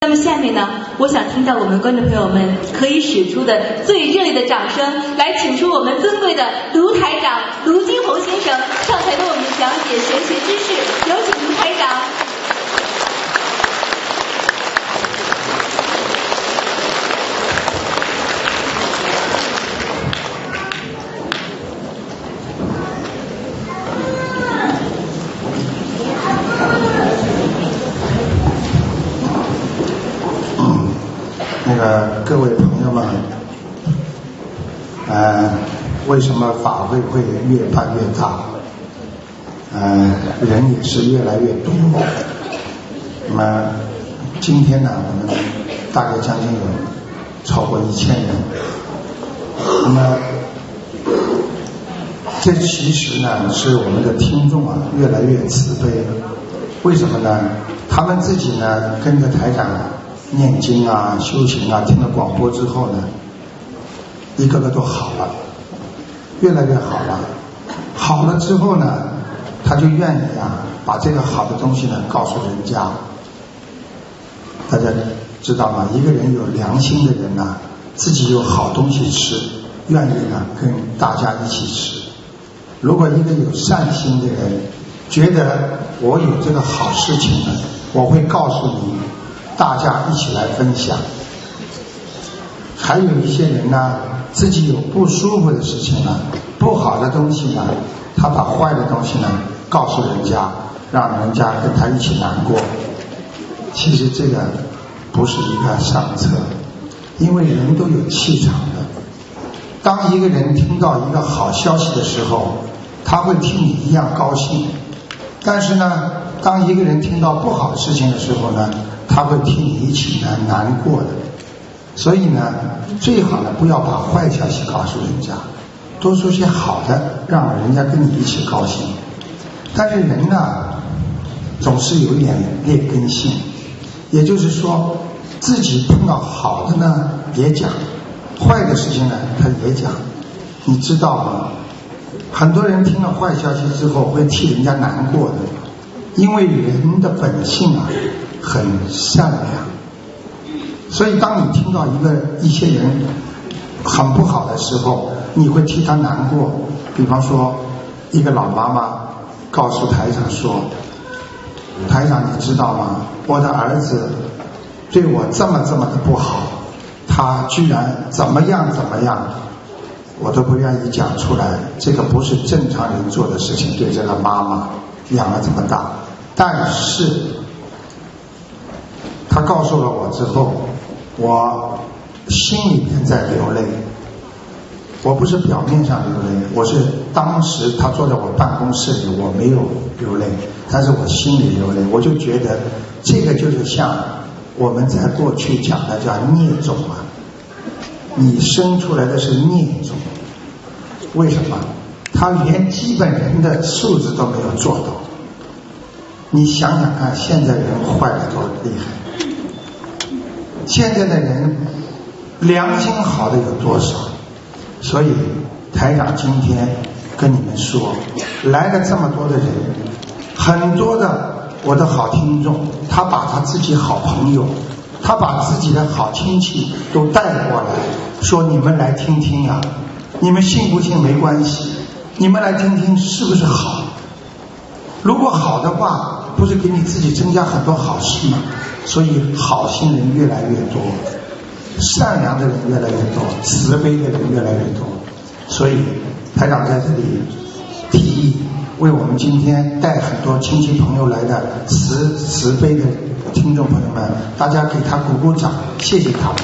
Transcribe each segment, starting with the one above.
那么下面呢，我想听到我们观众朋友们可以使出的最热烈的掌声，来请出我们尊贵的卢台长卢金红先生上台为我们讲解玄学知识，有请卢台长。 各位朋友们，为什么法会会越办越大？人也是越来越多。那么今天呢，我们大概将近有超过1000人。那么这其实呢，是我们的听众啊越来越慈悲。为什么呢？他们自己呢跟着台长念经啊、修行啊，听了广播之后呢，一个个都好了，越来越好了。好了之后呢，他就愿意啊，把这个好的东西呢告诉人家。大家知道吗？一个人有良心的人呢，自己有好东西吃，愿意呢跟大家一起吃。如果一个有善心的人，觉得我有这个好事情呢，我会告诉你，大家一起来分享。还有一些人呢，自己有不舒服的事情呢，不好的东西呢，他把坏的东西呢告诉人家，让人家跟他一起难过。其实这个不是一个上策，因为人都有气场的。当一个人听到一个好消息的时候，他会听你一样高兴。但是呢，当一个人听到不好的事情的时候呢，他会替你一起难过的。所以呢，最好呢不要把坏消息告诉人家，多说些好的，让人家跟你一起高兴。但是人呢，总是有一点劣根性，也就是说，自己碰到好的呢也讲，坏的事情呢他也讲。你知道吗？很多人听了坏消息之后会替人家难过的，因为人的本性啊很善良。所以当你听到一些人很不好的时候，你会替他难过。比方说一个老妈妈告诉台长说，台长你知道吗，我的儿子对我这么的不好，他居然怎么样，我都不愿意讲出来。这个不是正常人做的事情，对这个妈妈养了这么大。但是他告诉了我之后，我心里面在流泪。我不是表面上流泪，我是当时他坐在我办公室里，我没有流泪，但是我心里流泪。我就觉得这个就是像我们在过去讲的叫孽种啊，你生出来的是孽种。为什么？他连基本人的素质都没有做到。你想想看，现在人坏得多厉害，现在的人良心好的有多少？所以台长今天跟你们说，来了这么多的人，很多的我的好听众，他把他自己好朋友，他把自己的好亲戚都带过来，说你们来听听呀，你们信不信没关系，你们来听听是不是好。如果好的话，不是给你自己增加很多好事吗？所以好心人越来越多，善良的人越来越多，慈悲的人越来越多。所以台长在这里提议，为我们今天带很多亲戚朋友来的慈悲的听众朋友们，大家给他鼓鼓掌，谢谢他们。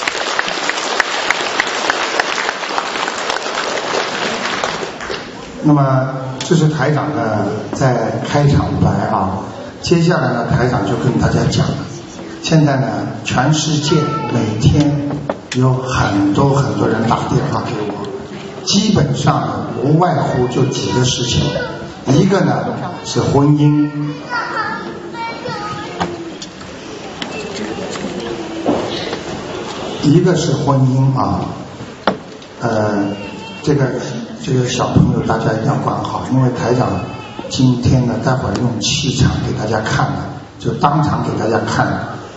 那么这是台长的在开场白啊。接下来呢，台长就跟大家讲了，现在呢，全世界每天有很多人打电话给我，基本上无外乎就几个事情。一个呢是婚姻，啊，这个小朋友大家一定要管好，因为台长今天呢，待会儿用气场给大家看了，就当场给大家看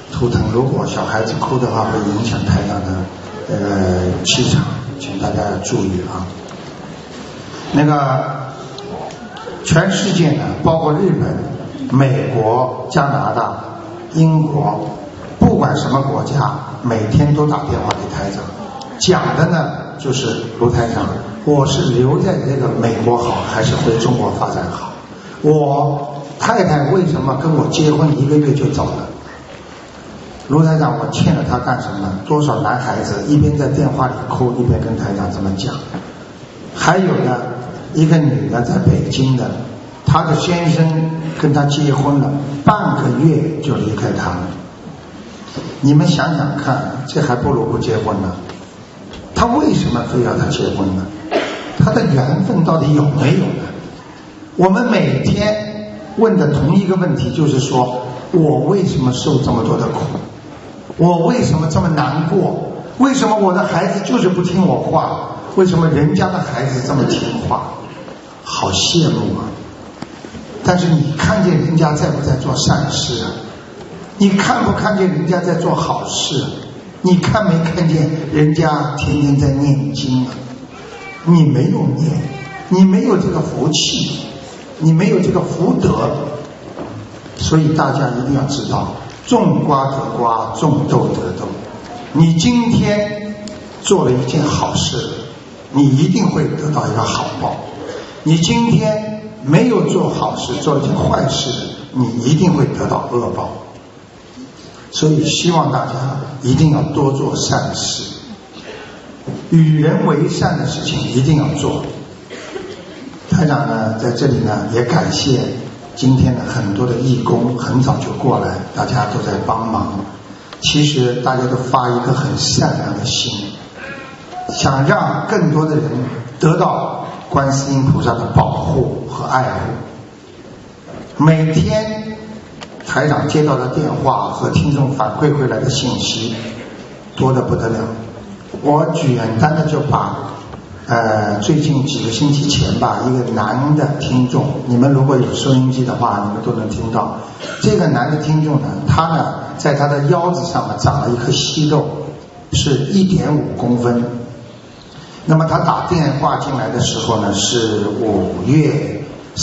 图腾，如果小孩子哭的话，会影响台长的气场，请大家要注意啊。那个全世界呢，包括日本、美国、加拿大、英国，不管什么国家，每天都打电话给台长，讲的呢就是卢台长，我是留在这个美国好，还是回中国发展好？我太太为什么跟我结婚1个月就走了？卢台长，我欠了他干什么？多少男孩子一边在电话里哭，一边跟台长这么讲。还有呢，一个女的在北京的，她的先生跟她结婚了，半个月就离开她了。你们想想看，这还不如不结婚呢。他为什么非要她结婚呢？他的缘分到底有没有呢？我们每天问的同一个问题就是说，我为什么受这么多的苦？我为什么这么难过？为什么我的孩子就是不听我话？为什么人家的孩子这么听话？好羡慕啊！但是你看见人家在不在做善事啊？你看不看见人家在做好事？你看没看见人家天天在念经啊？你没有念，你没有这个福气，你没有这个福德，所以大家一定要知道，种瓜得瓜，种豆得豆。你今天做了一件好事，你一定会得到一个好报。你今天没有做好事，做了一件坏事，你一定会得到恶报。所以希望大家一定要多做善事，与人为善的事情一定要做。台长呢，在这里呢也感谢今天的很多的义工，很早就过来，大家都在帮忙。其实大家都发一个很善良的心，想让更多的人得到观世音菩萨的保护和爱护。每天台长接到的电话和听众反馈回来的信息多得不得了。我简单的就把最近几个星期前吧，一个男的听众，你们如果有收音机的话，你们都能听到。这个男的听众呢，他呢在他的腰子上面长了一颗息肉，是1.5公分。那么他打电话进来的时候呢，是4月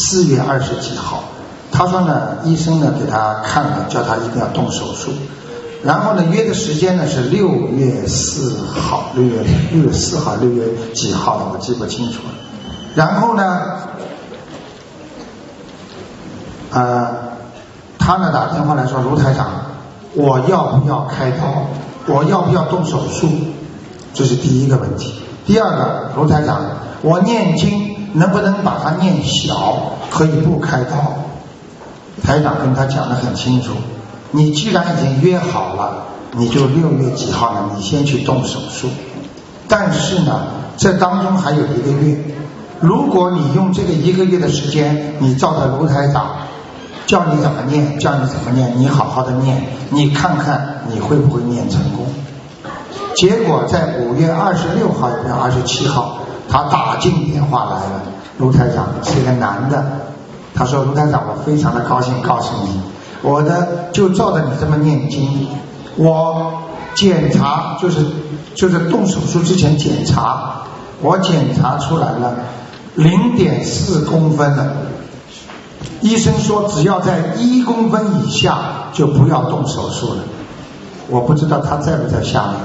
20几号。他说呢，医生呢给他看了，叫他一定要动手术。然后呢，约的时间呢是6月4号，6月4号，6月几号的我记不清楚了。然后呢，他呢打电话来说，卢台长，我要不要开刀？我要不要动手术？这是第一个问题。第二个，卢台长，我念经能不能把它念小？可以不开刀？台长跟他讲得很清楚，你既然已经约好了，你就6月几号呢，你先去动手术。但是呢，这当中还有1个月，如果你用这个1个月的时间，你照着卢台长叫你怎么念，你好好的念，你看看你会不会念成功。结果在5月26号也27号，他打进电话来了，卢台长是一个男的，他说，卢台长，我非常的高兴告诉你，我的就照着你这么念经，我检查就是动手术之前检查，我检查出来了0.4公分了。医生说只要在1公分以下就不要动手术了。我不知道他在不在下面。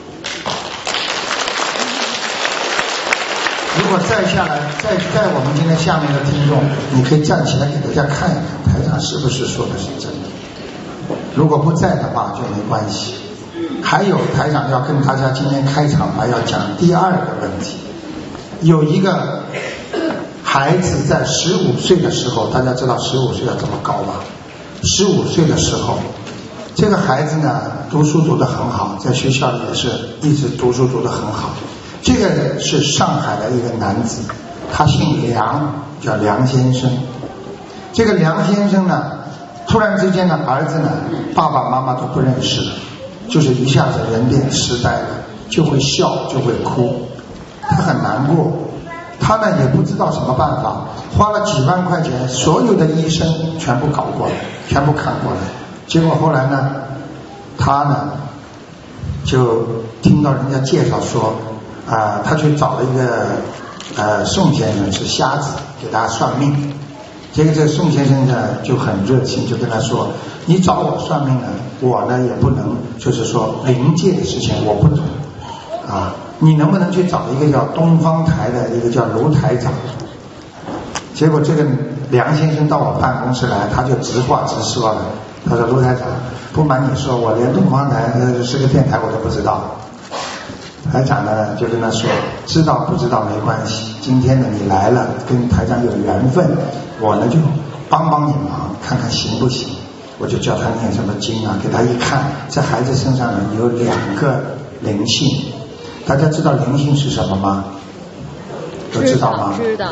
如果再下来，在我们今天下面的听众，你可以站起来给大家看一看，台长是不是说的是真的。如果不在的话就没关系。还有台长要跟大家今天开场白要讲第2个问题。有一个孩子在15岁的时候，大家知道15岁要这么高吧？15岁的时候，这个孩子呢读书读得很好，在学校里也是一直读书读得很好。这个是上海的一个男子，他姓梁，叫梁先生。这个梁先生呢，突然之间呢，儿子呢，爸爸妈妈都不认识了，就是一下子人变痴呆了，就会笑，就会哭，他很难过。他呢也不知道什么办法，花了几万块钱，所有的医生全部搞过来，全部看过来。结果后来呢， 他呢就听到人家介绍说他去找了一个宋先生是瞎子，给他算命。结果这个宋先生呢就很热情，就跟他说，你找我算命呢，我呢也不能就是说灵界的事情我不懂你能不能去找一个叫东方台的一个叫卢台长。结果这个梁先生到我办公室来，他就直话直说了，他说，卢台长，不瞒你说，我连东方台是个电台我都不知道。台长呢就跟他说，知道不知道没关系，今天呢你来了，跟台长有缘分，我呢就帮帮你忙，看看行不行。我就叫他念什么经给他一看，这孩子身上呢有2个灵性。大家知道灵性是什么吗？都知道吗？ 知道。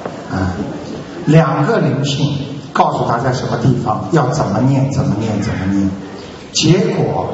2个灵性告诉他在什么地方，要怎么念怎么念怎么念。结果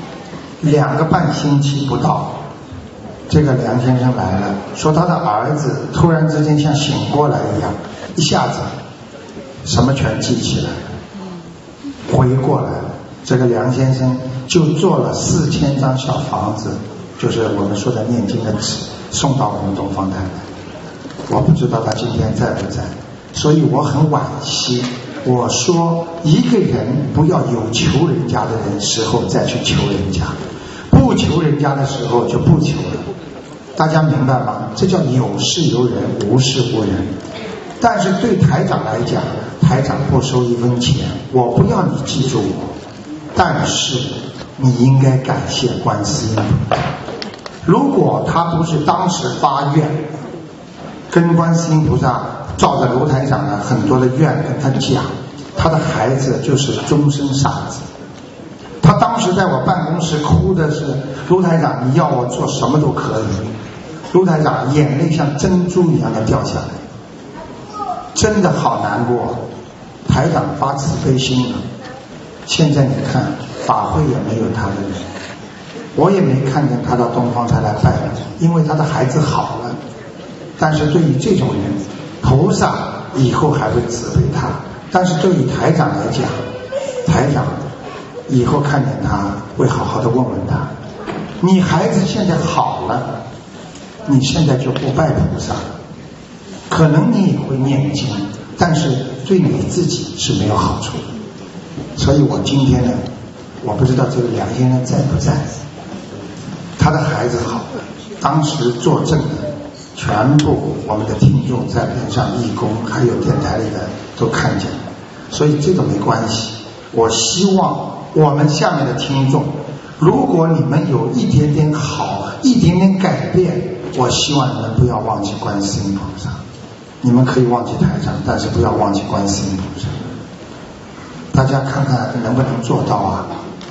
2个半星期不到，这个梁先生来了，说他的儿子突然之间像醒过来一样，一下子什么全记起来了，回过来了。这个梁先生就做了4000张小房子，就是我们说的念经的纸，送到我们东方台来。我不知道他今天在不在，所以我很惋惜。我说一个人不要有求人家的人时候再去求人家，不求人家的时候就不求了。大家明白吗？这叫有事有人，无事无人。但是对台长来讲，台长不收1分钱，我不要你记住我，但是你应该感谢观世音菩萨。如果他不是当时发愿跟观世音菩萨照着卢台长的很多的愿跟他讲，他的孩子就是终身傻子。他当时在我办公室哭的是，卢台长你要我做什么都可以。卢台长眼泪像珍珠一样的掉下来，真的好难过。台长发慈悲心了，现在你看法会也没有他的人，我也没看见他到东方台来拜了，因为他的孩子好了。但是对于这种人，菩萨以后还会慈悲他，但是对于台长来讲，台长以后看见他会好好的问问他，你孩子现在好了，你现在就不拜菩萨，可能你也会念经，但是对你自己是没有好处的。所以我今天呢，我不知道这个梁先生在不在，他的孩子好了，当时作证的全部我们的听众在边上，义工还有电台里的都看见了，所以这个没关系。我希望我们下面的听众，如果你们有一点点好，一点点改变，我希望你们不要忘记观世音菩萨。你们可以忘记台长，但是不要忘记观世音菩萨。大家看看能不能做到啊？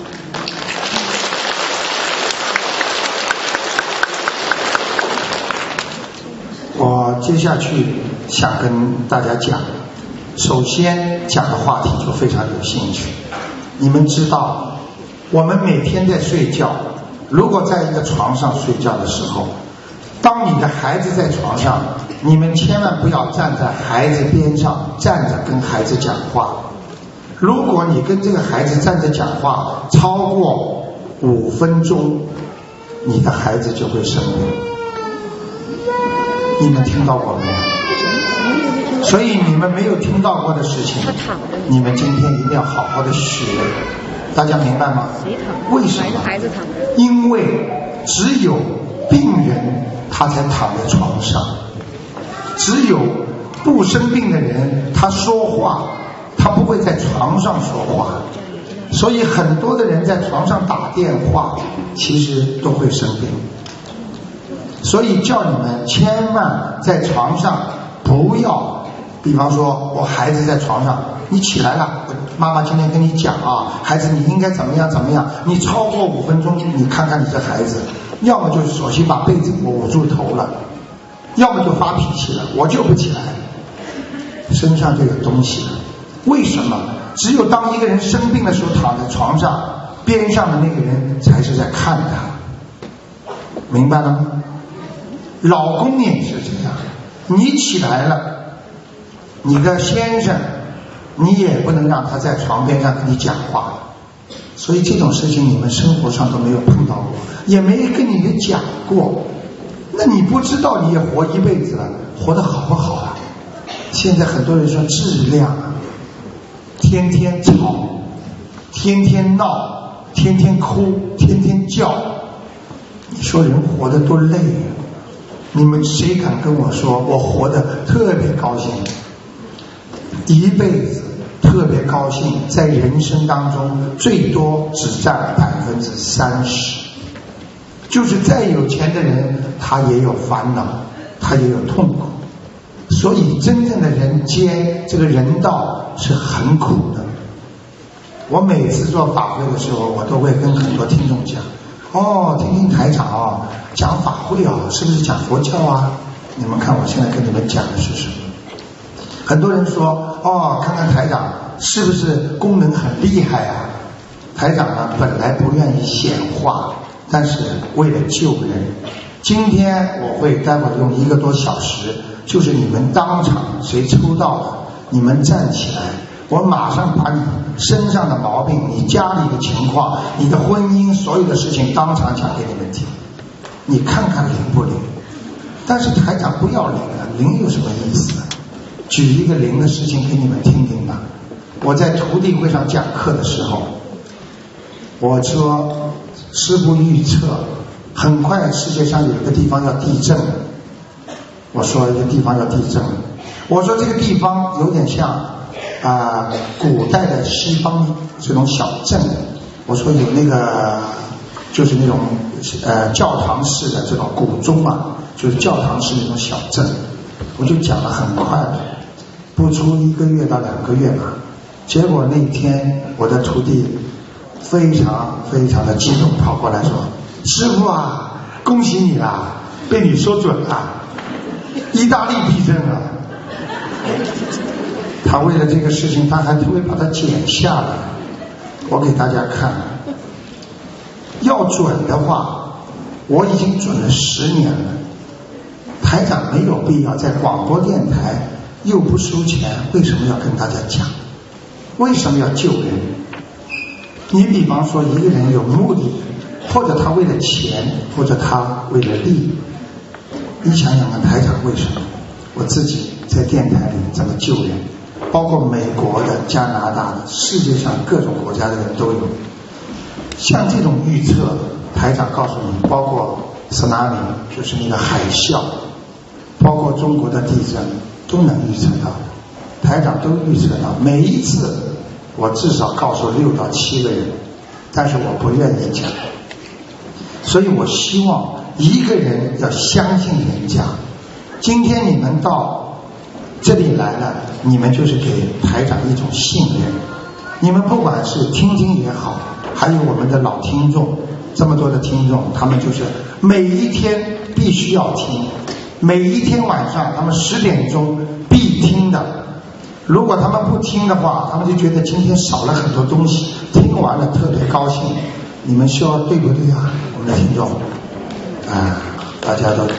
我接下去想跟大家讲，首先讲的话题就非常有兴趣。你们知道，我们每天在睡觉，如果在一个床上睡觉的时候，当你的孩子在床上，你们千万不要站在孩子边上站着跟孩子讲话。如果你跟这个孩子站着讲话超过5分钟，你的孩子就会生病。你们听到过没有？所以你们没有听到过的事情，你们今天一定要好好的学。大家明白吗？为什么？因为只有病人他才躺在床上，只有不生病的人他说话，他不会在床上说话。所以很多的人在床上打电话，其实都会生病。所以叫你们千万在床上不要，比方说我孩子在床上，你起来了，妈妈今天跟你讲啊，孩子你应该怎么样怎么样，你超过5分钟，你看看你这孩子，要么就索性把被子捂住头了，要么就发脾气了，我就不起来，身上就有东西了。为什么？只有当一个人生病的时候躺在床上，边上的那个人才是在看他，明白了吗？老公也是这样，你起来了，你的先生你也不能让他在床边上跟你讲话， 所以这种事情你们生活上都没有碰到过，也没跟你们讲过，那你不知道你也活一辈子了，活得好不好啊？现在很多人说质量啊，天天吵，天天闹，天天哭，天天叫，你说人活得多累啊！你们谁敢跟我说我活得特别高兴？一辈子特别高兴，在人生当中最多只占30%。就是再有钱的人，他也有烦恼，他也有痛苦。所以真正的人间这个人道是很苦的。我每次做法会的时候，我都会跟很多听众讲，听听台长讲法会是不是讲佛教啊？你们看我现在跟你们讲的是什么？很多人说看看台长是不是功能很厉害啊？台长呢本来不愿意显化，但是为了救人，今天我会待会儿用1个多小时，就是你们当场谁抽到的，你们站起来，我马上把你身上的毛病，你家里的情况，你的婚姻，所有的事情当场讲给你们听，你看看灵不灵？但是台长不要灵啊，灵有什么意思啊？举一个灵的事情给你们听听吧。我在徒弟会上讲课的时候，我说师父预测很快世界上有一个地方要地震，我说一个地方要地震，我说这个地方有点像古代的西方这种小镇，我说有那个就是那种教堂式的这种古钟就是教堂式那种小镇，我就讲了很快的，不出1个月到2个月吧。结果那天我的徒弟非常非常的激动，跑过来说：“师父啊，恭喜你啦，被你说准了，意大利地震了。”他为了这个事情，他还会把它剪下来。我给大家看，要准的话，我已经准了10年了。台长没有必要在广播电台又不收钱，为什么要跟大家讲？为什么要救人？你比方说一个人有目的，或者他为了钱，或者他为了利，你想想看台长为什么？我自己在电台里怎么救人，包括美国的、加拿大的，世界上各种国家的人都有。像这种预测，台长告诉你，包括tsunami，就是那个海啸，包括中国的地震，都能预测到的。台长都预测到，每一次我至少告诉6到7个人，但是我不愿意讲。所以我希望一个人要相信人家。今天你们到这里来了，你们就是给台长一种信任。你们不管是听听也好，还有我们的老听众，这么多的听众，他们就是每一天必须要听，每一天晚上他们10点钟必听的。如果他们不听的话，他们就觉得今天少了很多东西，听完了特别高兴。你们说对不对啊？我们的听众大家都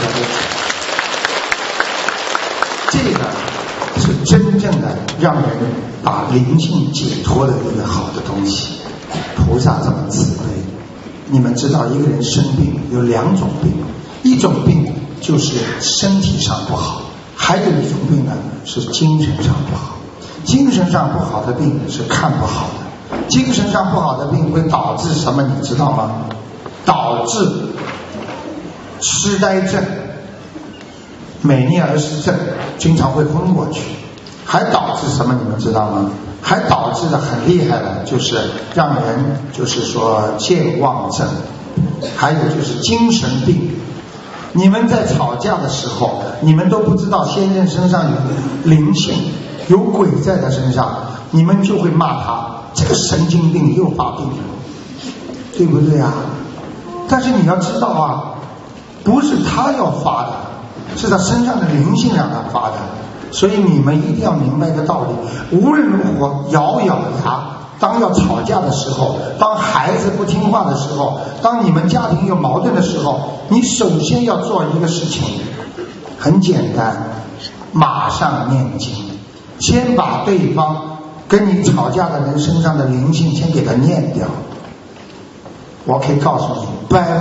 这个是真正的让人把灵性解脱的一个好的东西。菩萨这么慈悲，你们知道一个人生病有2种病，一种病就是身体上不好，还有一种病呢是精神上不好。精神上不好的病是看不好的，精神上不好的病会导致什么你知道吗？导致痴呆症、美尼尔氏症，经常会昏过去。还导致什么你们知道吗？还导致的很厉害的，就是让人就是说健忘症，还有就是精神病。你们在吵架的时候，你们都不知道先生身上有灵性，有鬼在他身上，你们就会骂他这个神经病又发病了，对不对啊？但是你要知道啊，不是他要发的，是他身上的灵性让他发的。所以你们一定要明白一个道理，无论如何咬咬牙，当要吵架的时候，当孩子不听话的时候，当你们家庭有矛盾的时候，你首先要做一个事情，很简单，马上念经，先把对方跟你吵架的人身上的灵性先给他念掉， 我可以告诉你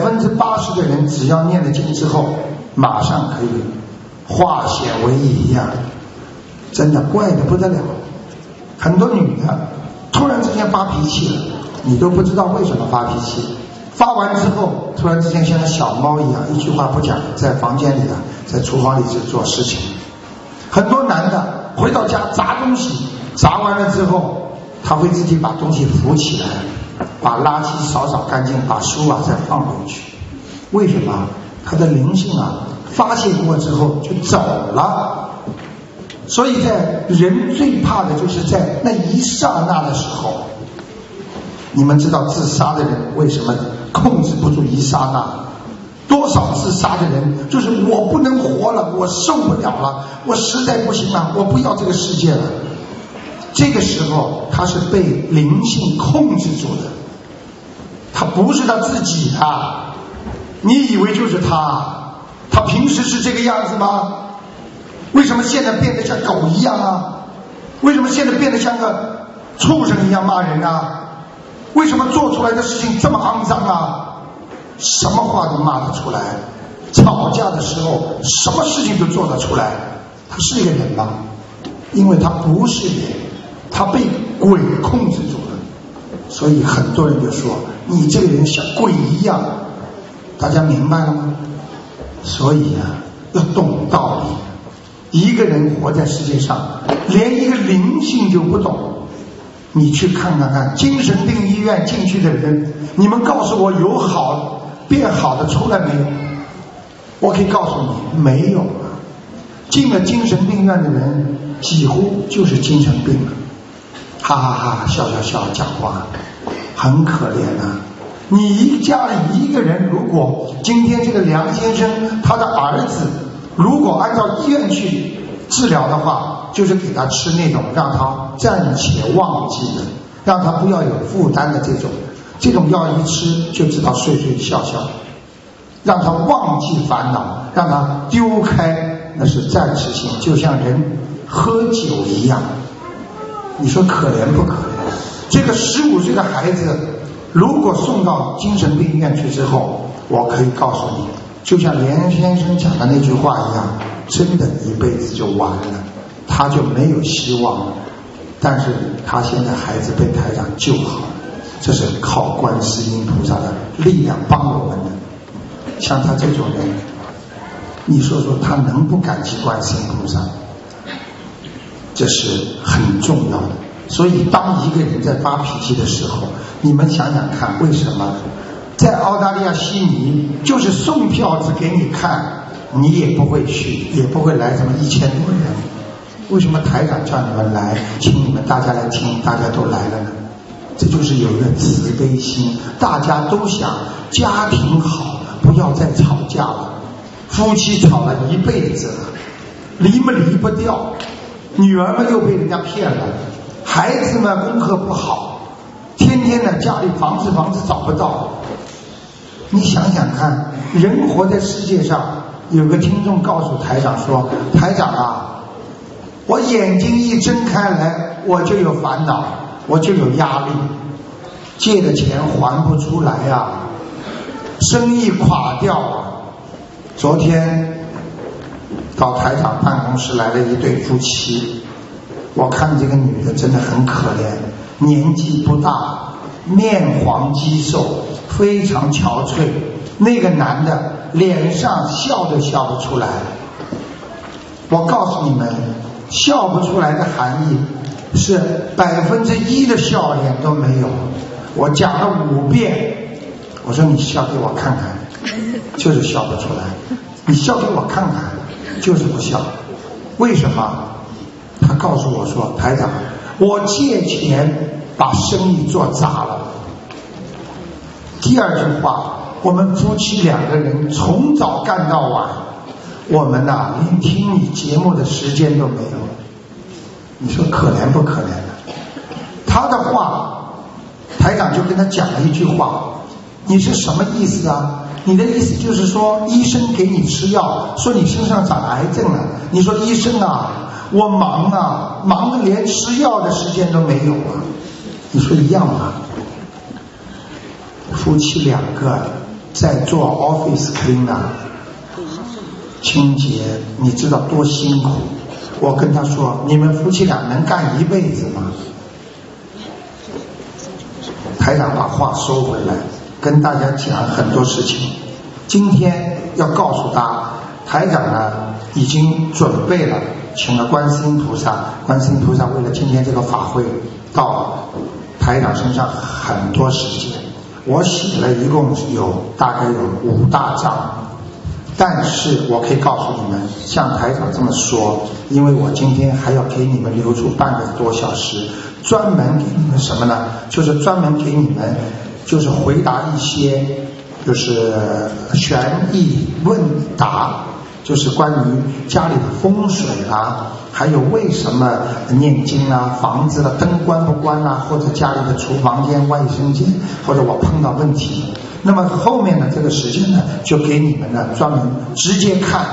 ，80%的人只要念了经之后，马上可以化险为夷呀，真的怪得不得了。很多女的突然之间发脾气了，你都不知道为什么发脾气，发完之后突然之间像个小猫一样，一句话不讲，在房间里在厨房里做事情。很多男的回到家砸东西，砸完了之后他会自己把东西扶起来，把垃圾扫干净，把书再放回去。为什么？他的灵性发泄过之后就走了。所以在人最怕的就是在那一刹那的时候。你们知道自杀的人为什么控制不住一刹那？多少自杀的人就是我不能活了，我受不了了，我实在不行了，我不要这个世界了。这个时候他是被灵性控制住的，他不是他自己啊！你以为就是他？他平时是这个样子吗？为什么现在变得像狗一样啊？为什么现在变得像个畜生一样骂人啊？为什么做出来的事情这么肮脏啊？什么话都骂得出来，吵架的时候什么事情都做得出来。他是一个人吗？因为他不是人，他被鬼控制住了。所以很多人就说你这个人像鬼一样，大家明白了吗？所以要懂道理。一个人活在世界上，连一个灵性就不懂，你去看看精神病医院进去的人，你们告诉我有变好的出来没有？我可以告诉你没有啊。进了精神病院的人几乎就是精神病了，哈哈哈，笑讲话，很可怜啊。你家里一个人，如果今天这个梁先生他的儿子如果按照医院去治疗的话，就是给他吃那种让他暂且忘记的，让他不要有负担的这种药，一吃就知道睡笑，让他忘记烦恼，让他丢开，那是暂时性，就像人喝酒一样。你说可怜不可怜？这个15岁的孩子如果送到精神病院去之后，我可以告诉你，就像连先生讲的那句话一样，真的一辈子就完了，他就没有希望了。但是他现在孩子被台长救好了，这是靠观世音菩萨的力量帮我们的。像他这种人，你说说他能不感激观世音菩萨？这是很重要的。所以当一个人在发脾气的时候，你们想想看，为什么在澳大利亚悉尼就是送票子给你看，你也不会去，也不会来这么1000多人？为什么台长叫你们来，请你们大家来听，大家都来了呢？这就是有一个慈悲心，大家都想家庭好，不要再吵架了。夫妻吵了一辈子了，离不掉，女儿们又被人家骗了，孩子们功课不好，天天呢家里房子找不到。你想想看，人活在世界上，有个听众告诉台长说，台长啊，我眼睛一睁开来，我就有烦恼，我就有压力，借的钱还不出来啊，生意垮掉啊。昨天到台长办公室来了一对夫妻，我看这个女的真的很可怜，年纪不大，面黄肌瘦，非常憔悴。那个男的脸上笑都笑不出来。我告诉你们，笑不出来的含义是1%的笑脸都没有。我讲了5遍，我说你笑给我看看，就是笑不出来。你笑给我看看，就是不笑。为什么？他告诉我说，台长，我借钱把生意做砸了。第二句话，我们夫妻2个人从早干到晚，我们连听你节目的时间都没有。你说可怜不可怜呢？他的话，台长就跟他讲了一句话，你是什么意思啊？你的意思就是说，医生给你吃药，说你身上长癌症了。你说医生啊，我忙得连吃药的时间都没有啊。你说一样吗？ 夫妻2个在做 office cleaner 清洁，你知道多辛苦。我跟他说，你们夫妻俩能干一辈子吗？台长把话收回来，跟大家讲很多事情。今天要告诉他，台长呢已经准备了，请了观世音菩萨，观世音菩萨为了今天这个法会，到台长身上很多时间。我写了一共大概有5大章。但是我可以告诉你们，像台长这么说，因为我今天还要给你们留出半个多小时，专门给你们什么呢？就是专门给你们，就是回答一些就是悬疑问答，就是关于家里的风水啊，还有为什么念经啊，房子的灯关不关啊，或者家里的厨房间、卫生间，或者我碰到问题。那么后面的这个时间呢，就给你们呢专门直接看。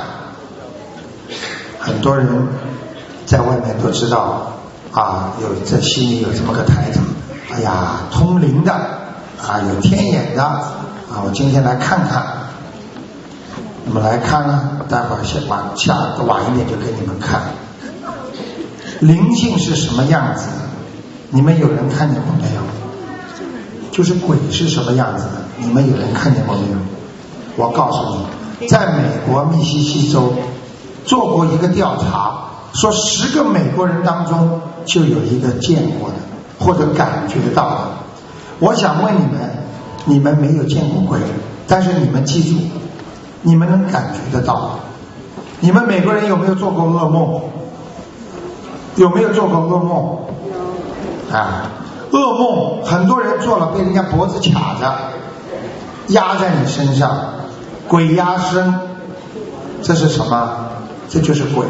很多人在外面都知道啊，在悉尼有这么个台长，哎呀，通灵的啊，有天眼的啊，我今天来看看。那么来看呢，待会儿晚一点就给你们看。灵性是什么样子？你们有人看见过没有？就是鬼是什么样子的？你们有人看见过没有？我告诉你，在美国密西西州做过一个调查，说10个美国人当中就有一个见过的或者感觉到的。我想问你们，你们没有见过鬼，但是你们记住，你们能感觉得到。你们美国人有没有做过噩梦？有没有做过噩梦？啊，噩梦很多人做了，被人家脖子卡着压在你身上，鬼压身，这是什么？这就是鬼。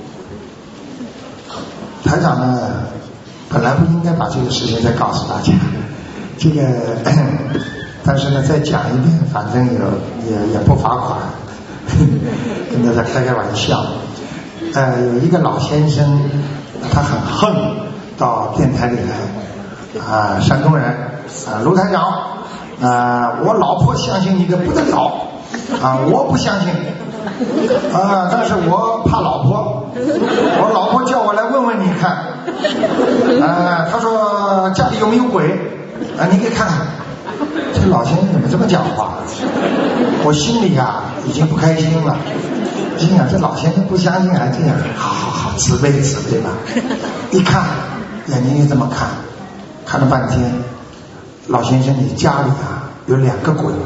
台长呢本来不应该把这个事情再告诉大家，这个但是呢再讲一遍，反正也不罚款，跟大家开玩笑。有一个老先生，他很横，到电台里来山东人卢台长我老婆相信你的不得了我不相信但是我怕老婆，我老婆叫我来问问你看他说家里有没有鬼你可以看看。这老先生怎么这么讲话？我心里已经不开心了，心想这老先生不相信还这样，好慈悲吧。一看眼睛就这么看了半天，老先生你家里有2个鬼。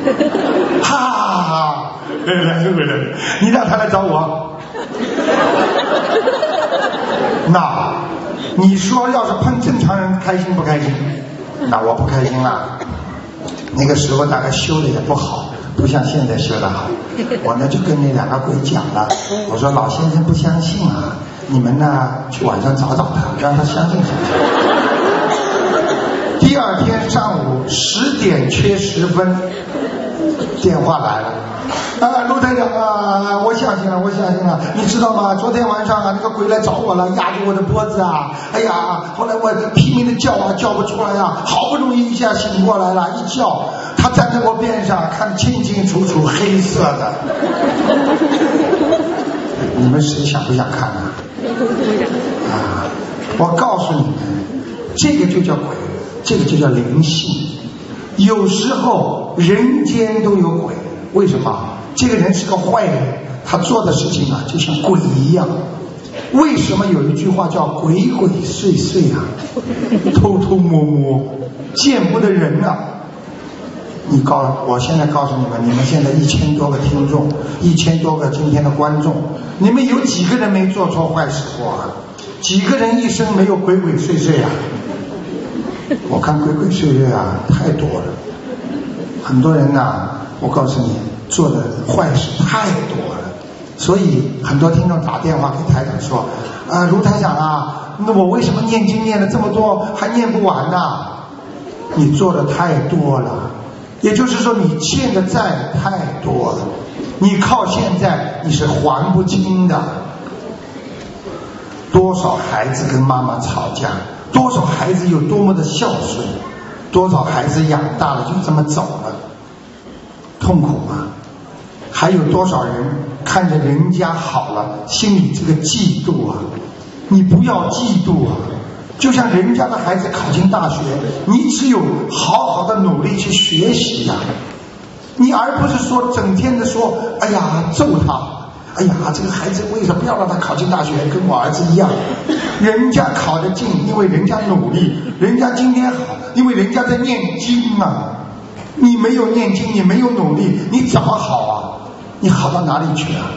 哈2个鬼了，你让他来找我。那你说要是碰正常人开心不开心？那我不开心了。那个时候大概修的也不好，不像现在修的好。我呢就跟那2个鬼讲了，我说老先生不相信你们呢去晚上找他，让他相信。第2天上午10点缺10分，电话来了。卢台长我相信了，你知道吗？昨天晚上那个鬼来找我了，压住我的脖子哎呀，后来我拼命的叫叫不出来好不容易一下醒过来了，一叫他站在我边上，看清清楚楚，黑色的。你们谁想不想看我告诉你们，这个就叫鬼，这个就叫灵性。有时候人间都有鬼，为什么？这个人是个坏人，他做的事情就像鬼一样。为什么有一句话叫鬼鬼祟祟偷偷摸摸，见不得人我现在告诉你们，你们现在1000多个听众，1000多个今天的观众，你们有几个人没做错坏事过几个人一生没有鬼鬼祟祟我看鬼鬼祟祟太多了。很多人我告诉你做的坏事太多了，所以很多听众打电话给台长说卢台长那我为什么念经念了这么多还念不完你做的太多了，也就是说你欠的债太多了，你靠现在你是还不清的。多少孩子跟妈妈吵架，多少孩子有多么的孝顺， 多少孩子养大了就这么走了，痛苦吗？还有多少人看着人家好了，心里这个嫉妒啊！你不要嫉妒啊！就像人家的孩子考进大学，你只有好好的努力去学习呀，你而不是说整天的说，哎呀揍他，哎呀这个孩子为什么不要让他考进大学，跟我儿子一样？人家考得进，因为人家努力；人家今天好，因为人家在念经啊。你没有念经，你没有努力，你怎么好啊？你好到哪里去啊？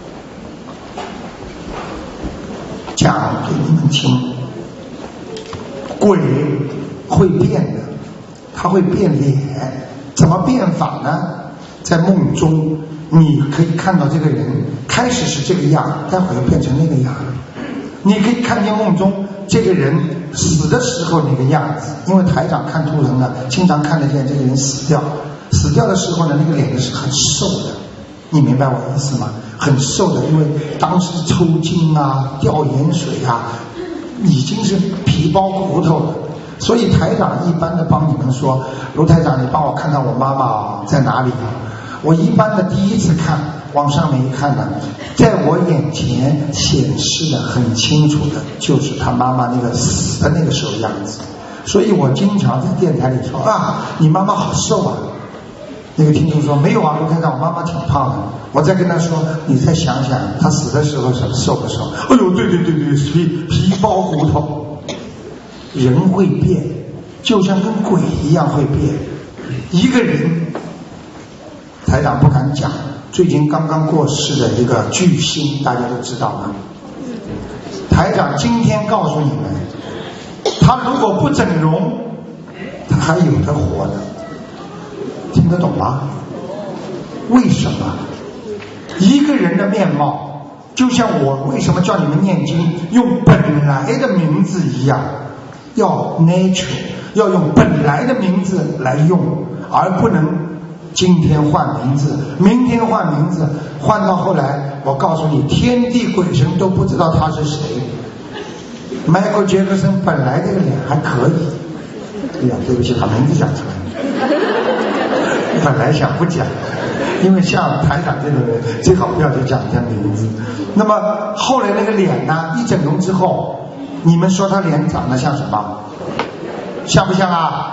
讲给你们听，鬼会变的，他会变脸，怎么变法呢？在梦中你可以看到这个人开始是这个样，待会儿又变成那个样。你可以看见梦中这个人死的时候那个样子，因为台长看图腾呢，经常看得见这个人死掉的时候呢，那个脸是很瘦的，你明白我意思吗？很瘦的，因为当时抽筋啊、掉盐水啊，已经是皮包骨头了。所以台长一般的帮你们说，卢台长，你帮我看看我妈妈在哪里？我一般的第一次看，往上面一看呢，在我眼前显示的很清楚的，就是他妈妈那个死的那个时候样子。所以我经常在电台里说啊，你妈妈好瘦啊。那个听众说没有啊，卢台长，我妈妈挺胖的。我再跟他说，你再想想，她死的时候瘦不瘦？哎呦，对，皮包骨头。人会变，就像跟鬼一样会变。一个人，台长不敢讲，最近刚刚过世的一个巨星，大家都知道吗？台长今天告诉你们，他如果不整容，他还有得活的。听得懂吗？为什么？一个人的面貌，就像我为什么叫你们念经用本来的名字一样，要 nature， 要用本来的名字来用，而不能今天换名字，明天换名字，换到后来，我告诉你，天地鬼神都不知道他是谁。Michael Jackson 本来这个脸还可以，哎呀，对不起，把名字讲出来。本来想不讲，因为像台长这种人最好不要去讲人家名字。那么后来那个脸呢，一整容之后，你们说他脸长得像什么？像不像啊？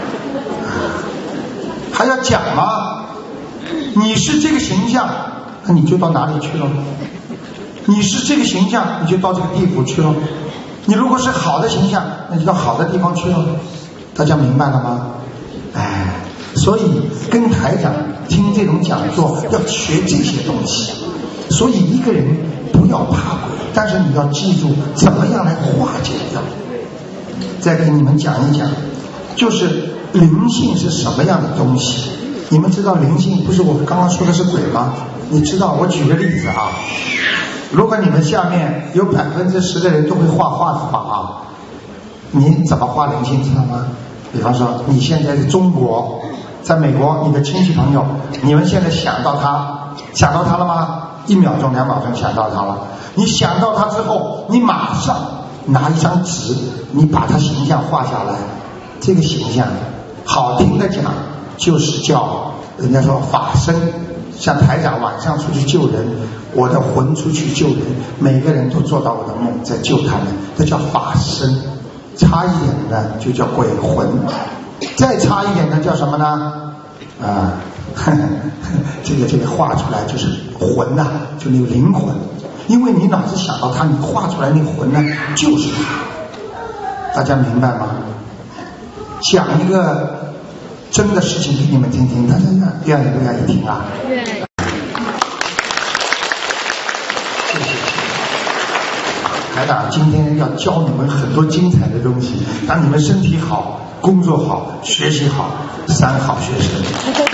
还要讲吗？你是这个形象，那你就到哪里去了？你是这个形象，你就到这个地府去了。你如果是好的形象，那就到好的地方去了。大家明白了吗？哎，所以跟台长听这种讲座要学这些东西。所以一个人不要怕鬼，但是你要记住怎么样来化解掉。再给你们讲一讲，就是灵性是什么样的东西。你们知道灵性不是我刚刚说的是鬼吗？你知道，我举个例子啊，如果你们下面有10%的人都会画画的话啊，你怎么画灵性知道吗？比方说你现在是中国，在美国，你的亲戚朋友，你们现在想到他了吗？1秒钟2秒钟想到他了。你想到他之后，你马上拿一张纸，你把他形象画下来。这个形象好听的讲就是叫人家说法身，像台长晚上出去救人，我的魂出去救人，每个人都做到我的梦在救他们，这叫法身。差一点的就叫鬼魂，再差一点的叫什么呢？这个画出来就是魂呐，就那个灵魂。因为你脑子想到他，你画出来那个魂呢就是他。大家明白吗？讲一个真的事情给你们听听，大家愿意不愿意听啊？愿意。谢谢。台长今天要教你们很多精彩的东西，让你们身体好，工作好，学习好，3好学生。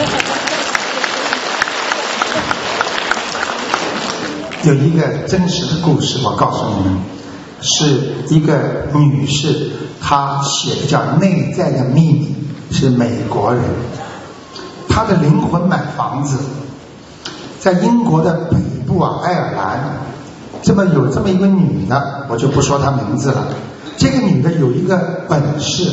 有一个真实的故事，我告诉你们，是一个女士，她写的叫《内在的秘密》，是美国人，她的灵魂买房子，在英国的北部啊，爱尔兰。有这么一个女的，我就不说她名字了。这个女的有一个本事，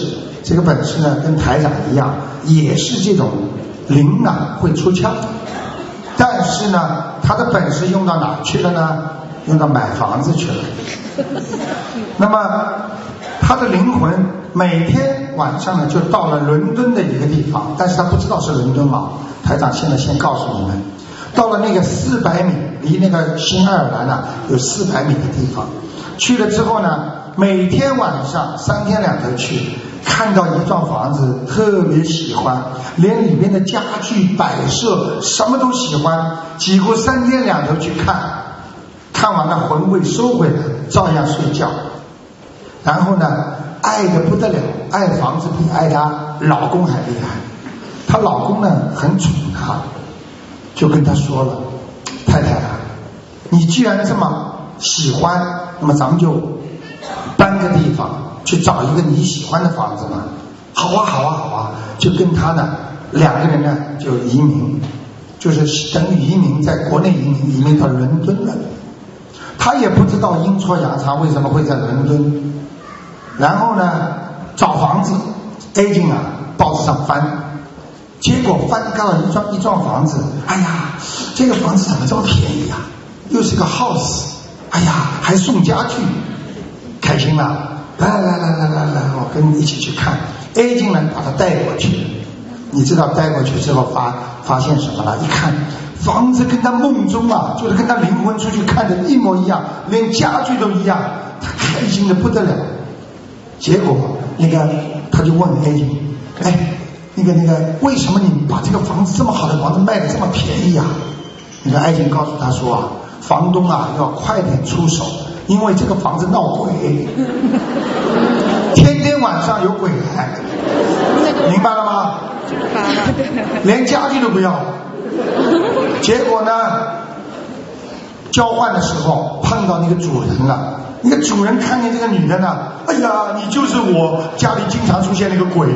这个本事呢，跟台长一样，也是这种灵呢会出窍，但是呢，他的本事用到哪去了呢？用到买房子去了。那么他的灵魂每天晚上呢就到了伦敦的一个地方，但是他不知道是伦敦啊。台长现在先告诉你们，到了那个400米，离那个新爱尔兰呢有400米的地方，去了之后呢，每天晚上3天2头去，看到一幢房子特别喜欢，连里面的家具摆设什么都喜欢，几乎3天2头去看，看完了魂会收回来，照样睡觉。然后呢，爱得不得了，爱房子比爱她老公还厉害。她老公呢很宠她，就跟她说了，太太啊，你既然这么喜欢，那么咱们就搬个地方去找一个你喜欢的房子嘛。好啊好啊好啊，就跟他呢2个人呢就移民，就是等于移民，在国内移民到伦敦了。他也不知道阴错阳差为什么会在伦敦，然后呢找房子 agent 啊报纸上翻，结果翻到了一幢房子，哎呀，这个房子怎么这么便宜啊，又是个 house， 哎呀还送家具，开心了，来，我跟你一起去看。agent 呢把他带过去，你知道带过去之后发现什么了？一看房子跟他梦中啊，就是跟他灵魂出去看的一模一样，连家具都一样，他开心的不得了。结果他就问 agent， 哎，那个为什么你把这个房子这么好的房子卖的这么便宜啊？那个 agent 告诉他说啊，房东啊要快点出手，因为这个房子闹鬼，天天晚上有鬼来，明白了吗？连家具都不要。结果呢，交换的时候碰到那个主人了，那个主人看见这个女的呢，哎呀，你就是我家里经常出现那个鬼，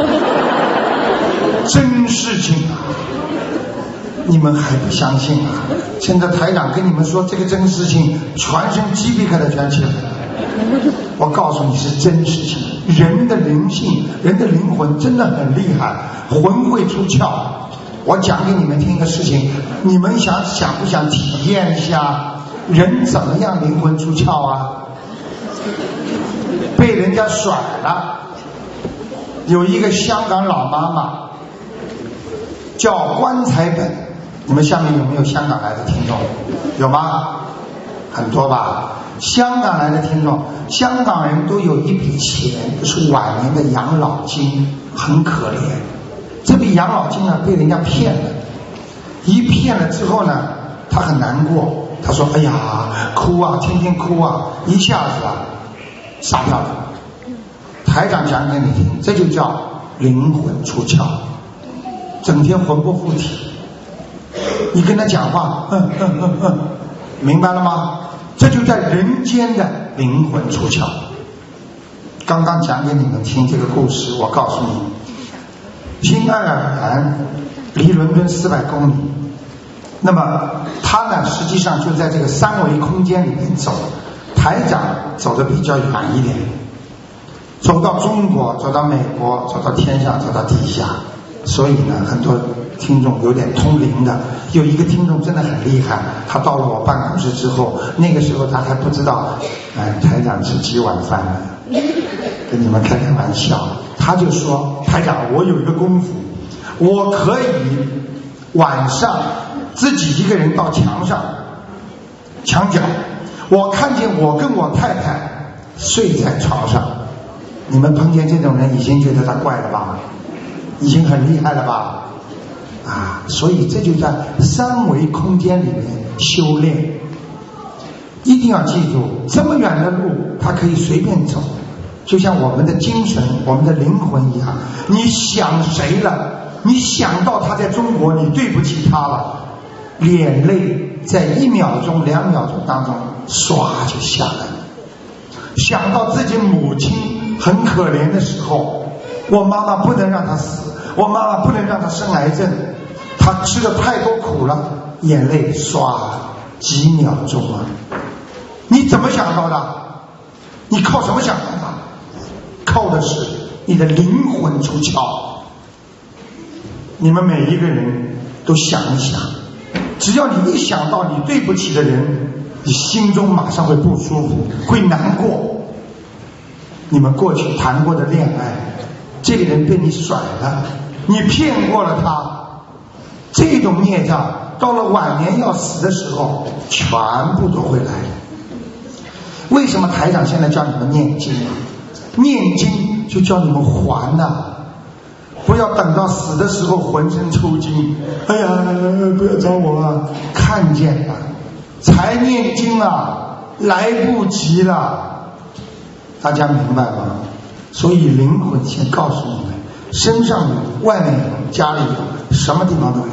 真事情啊，你们还不相信啊？现在台长跟你们说这个真事情，全身鸡皮疙瘩全起来了。我告诉你是真事情，人的灵性，人的灵魂真的很厉害，魂会出窍。我讲给你们听一个事情，你们想不想体验一下人怎么样灵魂出窍啊？被人家甩了，有一个香港老妈妈叫棺材本，你们下面有没有香港来的听众？有吗？很多吧。香港来的听众，香港人都有一笔钱，是晚年的养老金，很可怜。这笔养老金呢被人家骗了，一骗了之后呢，他很难过，他说：“哎呀，哭啊，天天哭啊，一下子啊，傻掉了。”台长讲给你听，这就叫灵魂出窍，整天魂不附体。你跟他讲话，明白了吗？这就在人间的灵魂出窍。刚刚讲给你们听这个故事，我告诉你，新爱尔兰离伦敦400公里，那么他呢实际上就在这个3维空间里面走，台长走得比较远一点，走到中国，走到美国，走到天上，走到地下。所以呢，很多听众有点通灵的，有一个听众真的很厉害，他到了我办公室之后，那个时候他还不知道台长吃几碗饭呢，跟你们开玩笑，他就说：“台长，我有一个功夫，我可以晚上自己一个人到墙角，我看见我跟我太太睡在床上。”你们碰见这种人已经觉得他怪了吧？已经很厉害了吧？所以这就在3维空间里面修炼。一定要记住，这么远的路他可以随便走，就像我们的精神，我们的灵魂一样。你想谁了？你想到他在中国，你对不起他了，眼泪在1秒钟、2秒钟当中唰就下来了。想到自己母亲很可怜的时候，我妈妈不能让她死，我妈妈不能让她生癌症，她吃了太多苦了，眼泪唰几秒钟啊！你怎么想到的？你靠什么想到的？靠的是你的灵魂出窍。你们每一个人都想一想，只要你一想到你对不起的人，你心中马上会不舒服，会难过。你们过去谈过的恋爱，这个人被你甩了，你骗过了他，这种孽障到了晚年要死的时候全部都会来。为什么台长现在教你们念经啊？念经就教你们还呐，不要等到死的时候浑身抽筋，哎呀不要找我啊，看见了才念经啊，来不及了。大家明白吗？所以灵魂先告诉你们，身上有，外面有，家里有，什么地方都有。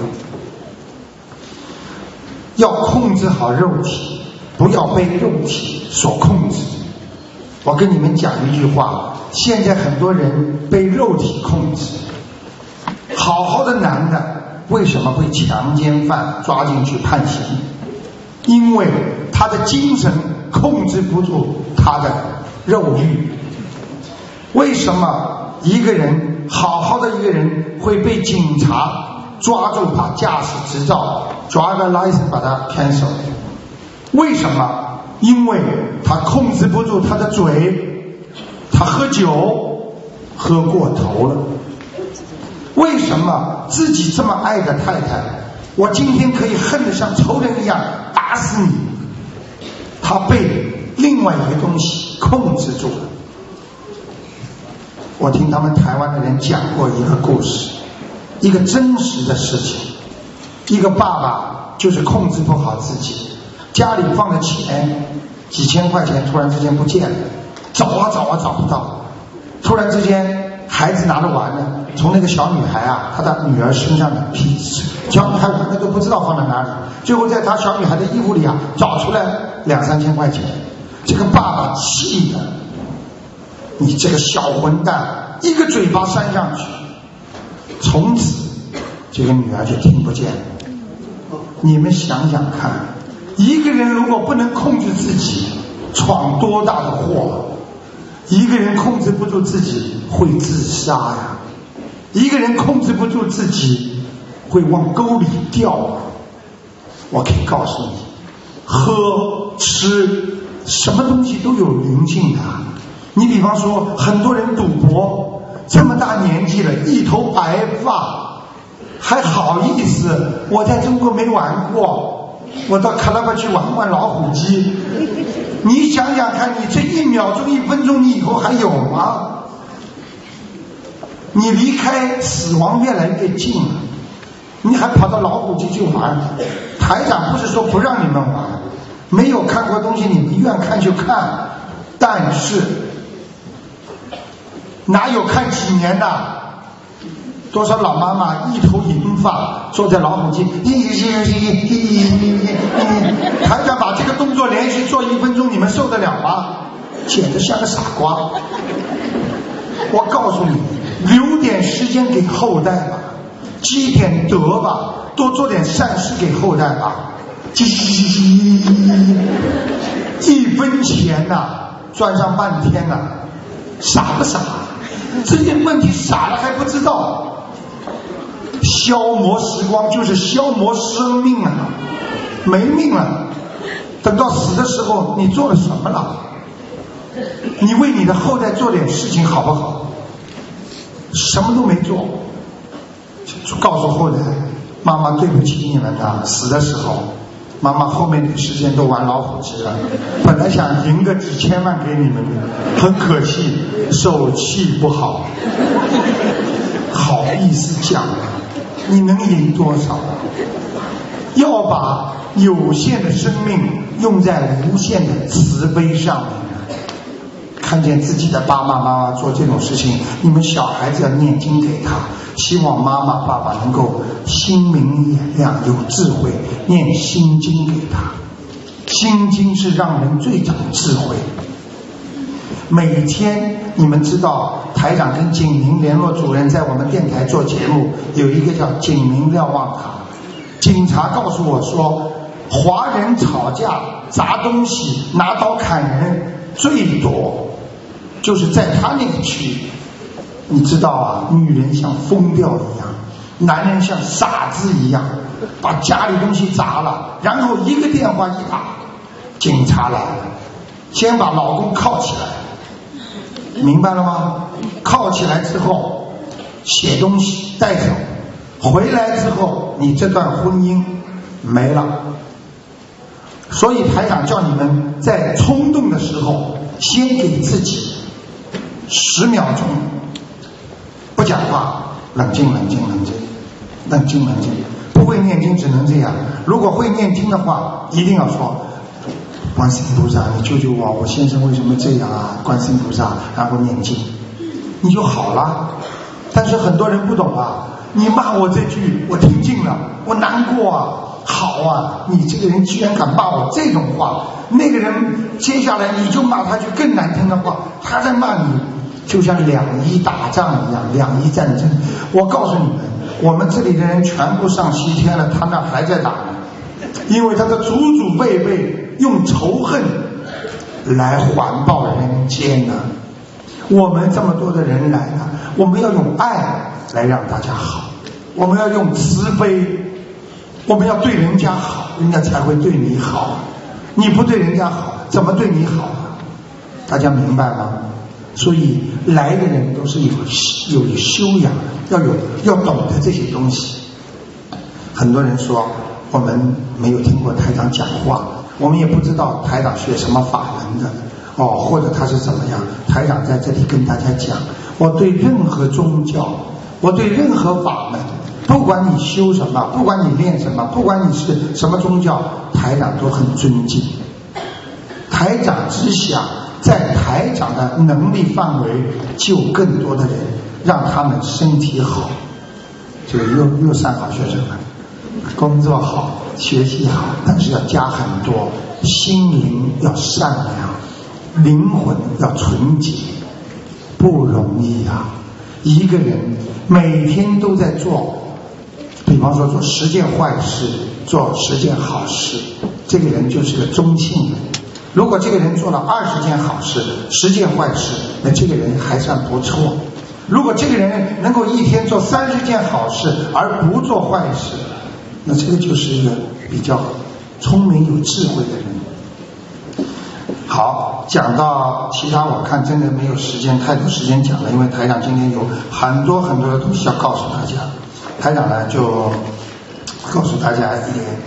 要控制好肉体，不要被肉体所控制。我跟你们讲一句话，现在很多人被肉体控制，好好的男的为什么会强奸犯抓进去判刑？因为他的精神控制不住他的肉欲。为什么一个人好好的一个人会被警察抓住，把驾驶执照 driver license 把他 cancel？ 为什么？因为他控制不住他的嘴，他喝酒喝过头了。为什么自己这么爱的太太，我今天可以恨得像仇人一样打死你？他被另外一个东西控制住了。我听他们台湾的人讲过一个故事，一个真实的事情。一个爸爸就是控制不好自己，家里放的钱几千块钱突然之间不见了，找啊找啊找不到，突然之间孩子拿着玩的从那个小女孩啊，她的女儿身上的皮，小女孩玩的都不知道放在哪里，最后在她小女孩的衣服里啊找出来2、3千块钱。这个爸爸气的，你这个小混蛋，一个嘴巴扇上去，从此这个女儿就听不见了。你们想想看，一个人如果不能控制自己，闯多大的祸？一个人控制不住自己会自杀呀，一个人控制不住自己会往沟里掉。我可以告诉你，喝吃什么东西都有灵性的。你比方说很多人赌博，这么大年纪了，一头白发，还好意思我在中国没玩过，我到卡拉巴去玩玩老虎机。你想想看，你这1秒钟1分钟你以后还有吗？你离开死亡越来越近了，你还跑到老虎机去玩。台长不是说不让你们玩，没有看过东西你们愿看就看，但是哪有看几年的？多少老妈妈一头银发坐在老虎机，台长把这个动作连续做1分钟，你们受得了吗？简直像个傻瓜。我告诉你，留点时间给后代吧，积点德吧，多做点善事给后代吧。1分钱呐，赚上半天呐，傻不傻？这些问题傻了还不知道。消磨时光就是消磨生命啊，没命了。等到死的时候，你做了什么了？你为你的后代做点事情好不好？什么都没做，就告诉后代，妈妈对不起你们啊，死的时候妈妈后面的时间都玩老虎机了，本来想赢个几千万给你们的，很可惜手气不好。好意思讲啊，你能赢多少？要把有限的生命用在无限的慈悲上面。看见自己的爸爸妈妈做这种事情，你们小孩子要念经给他，希望妈妈爸爸能够心明眼亮有智慧，念心经给他。心经是让人最长智慧。每天你们知道台长跟警民联络主任在我们电台做节目，有一个叫警民瞭望塔。警察告诉我说，华人吵架砸东西拿刀砍人最多就是在他那个区域， 你知道啊，女人像疯掉一样，男人像傻子一样，把家里东西砸了，然后一个电话一打，警察来了，先把老公铐起来，明白了吗？铐起来之后写东西带走，回来之后你这段婚姻没了。所以台长叫你们在冲动的时候先给自己10秒钟不讲话，冷静冷静冷静冷静冷静。不会念经只能这样，如果会念经的话一定要说观世音菩萨你救救我，我先生为什么这样啊，观世音菩萨，然后念经你就好了。但是很多人不懂啊，你骂我这句我听进了，我难过啊，好啊，你这个人居然敢骂我这种话，那个人接下来你就骂他句更难听的话，他在骂你，就像2伊打仗一样，2伊战争。我告诉你们，我们这里的人全部上西天了，他那还在打呢，因为他的祖祖辈辈用仇恨来环抱人间呢。我们这么多的人来了，我们要用爱来让大家好，我们要用慈悲，我们要对人家好，人家才会对你好。你不对人家好，怎么对你好啊？大家明白吗？所以来的人都是有修养，要懂得这些东西。很多人说我们没有听过台长讲话，我们也不知道台长学什么法门的或者他是怎么样。台长在这里跟大家讲，我对任何宗教，我对任何法门，不管你修什么，不管你练什么，不管你是什么宗教，台长都很尊敬。台长只想在台长的能力范围救更多的人，让他们身体好，就又3好学生了，工作好，学习好，但是要加很多，心灵要善良，灵魂要纯洁，不容易啊。一个人每天都在做，比方说做10件坏事，做10件好事，这个人就是个中性人。如果这个人做了20件好事，10件坏事，那这个人还算不错。如果这个人能够一天做30件好事而不做坏事，那这个就是一个比较聪明有智慧的人。好，讲到其他我看真的没有太多时间讲了，因为台长今天有很多很多的东西要告诉大家。台长呢就告诉大家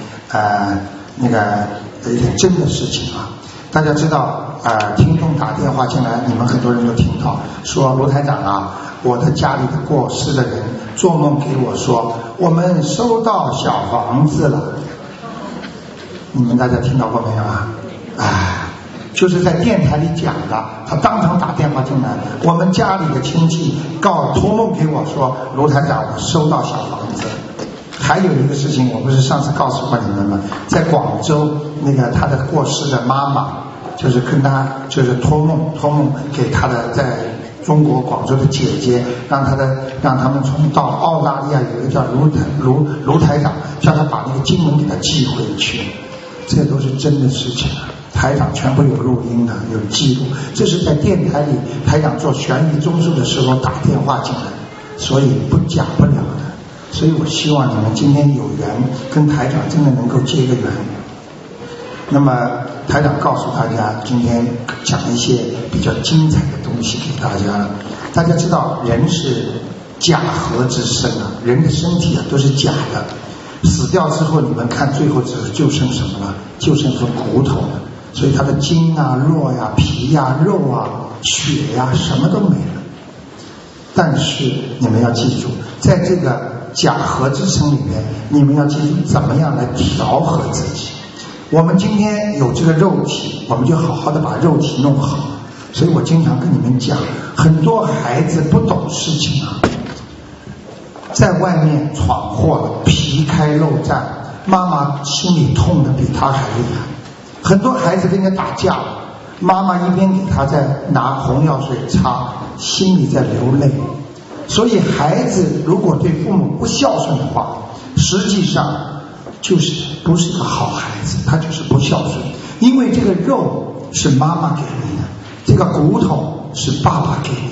一点真的事情啊。大家知道听众打电话进来，你们很多人都听到说，罗台长啊，我的家里的过世的人做梦给我说我们收到小房子了。你们大家听到过没有啊？就是在电台里讲的，他当场打电话进来，我们家里的亲戚托梦给我说，罗台长我收到小房子。还有一个事情，我不是上次告诉过你们吗？在广州他的过世的妈妈，就是跟他就是托梦给他的在中国广州的姐姐，让他们到澳大利亚有一个叫卢台长，叫他把那个经文给他寄回去。这都是真的事情啊，台长全部有录音的，有记录。这是在电台里台长做悬疑综述的时候打电话进来，所以不讲不了的。所以我希望你们今天有缘跟台长真的能够结个缘。那么台长告诉大家，今天讲一些比较精彩的东西给大家。大家知道人是假合之身啊，人的身体都是假的，死掉之后你们看最后就剩什么了？就剩份骨头了。所以他的筋啊、络呀、皮呀、肉啊、血呀，什么都没了。但是你们要记住，在这个假合之身里面，你们要记住怎么样来调和自己。我们今天有这个肉体，我们就好好的把肉体弄好。所以我经常跟你们讲，很多孩子不懂事情啊，在外面闯祸了，皮开肉绽，妈妈心里痛的比他还厉害。很多孩子跟人家打架，妈妈一边给他在拿红药水擦，心里在流泪。所以孩子如果对父母不孝顺的话，实际上就是不是一个好孩子，他就是不孝顺。因为这个肉是妈妈给你的，这个骨头是爸爸给你的，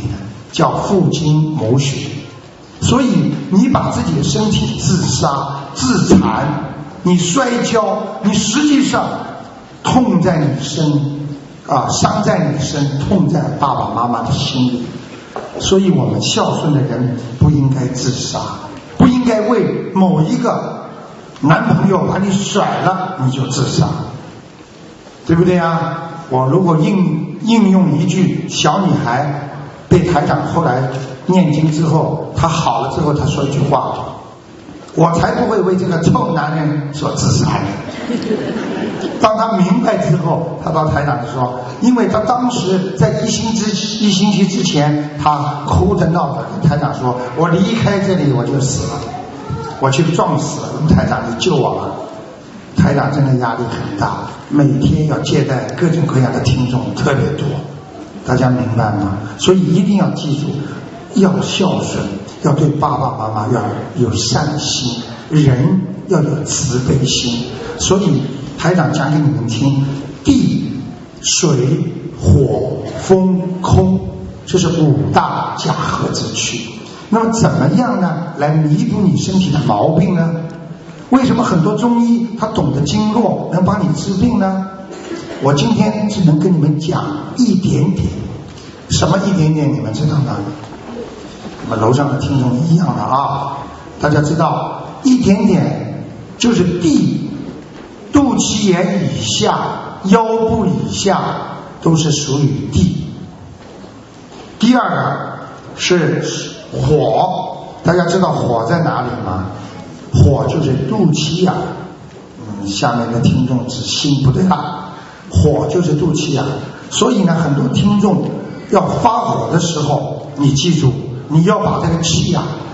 叫父精母血。所以你把自己的身体自杀、自残，你摔跤，你实际上痛在你身伤在你身，痛在爸爸妈妈的心里。所以我们孝顺的人不应该自杀，不应该为某一个男朋友把你甩了你就自杀，对不对啊？我如果应用一句，小女孩被台长后来念经之后，她好了之后，她说一句话：我才不会为这个臭男人所自杀呢。当她明白之后，她到台长说，因为她当时在一星期之前，她哭着闹着跟台长说，我离开这里我就死了，我去撞死了，台长你救我吧。台长真的压力很大，每天要接待各种各样的听众特别多，大家明白吗？所以一定要记住，要孝顺，要对爸爸妈妈要有善心，人要有慈悲心。所以台长讲给你们听，地、水、火、风、空，这是5大假合之躯。那么怎么样呢来弥补你身体的毛病呢？为什么很多中医他懂得经络能帮你治病呢？我今天只能跟你们讲一点点。什么一点点你们知道吗？我们楼上的听众一样的啊，大家知道一点点就是地，肚脐眼以下、腰部以下都是属于地。第二个是火，大家知道火在哪里吗？火就是肚脐眼。下面的听众指心不对了，火就是肚脐眼。所以呢，很多听众要发火的时候，你记住，你要把这个气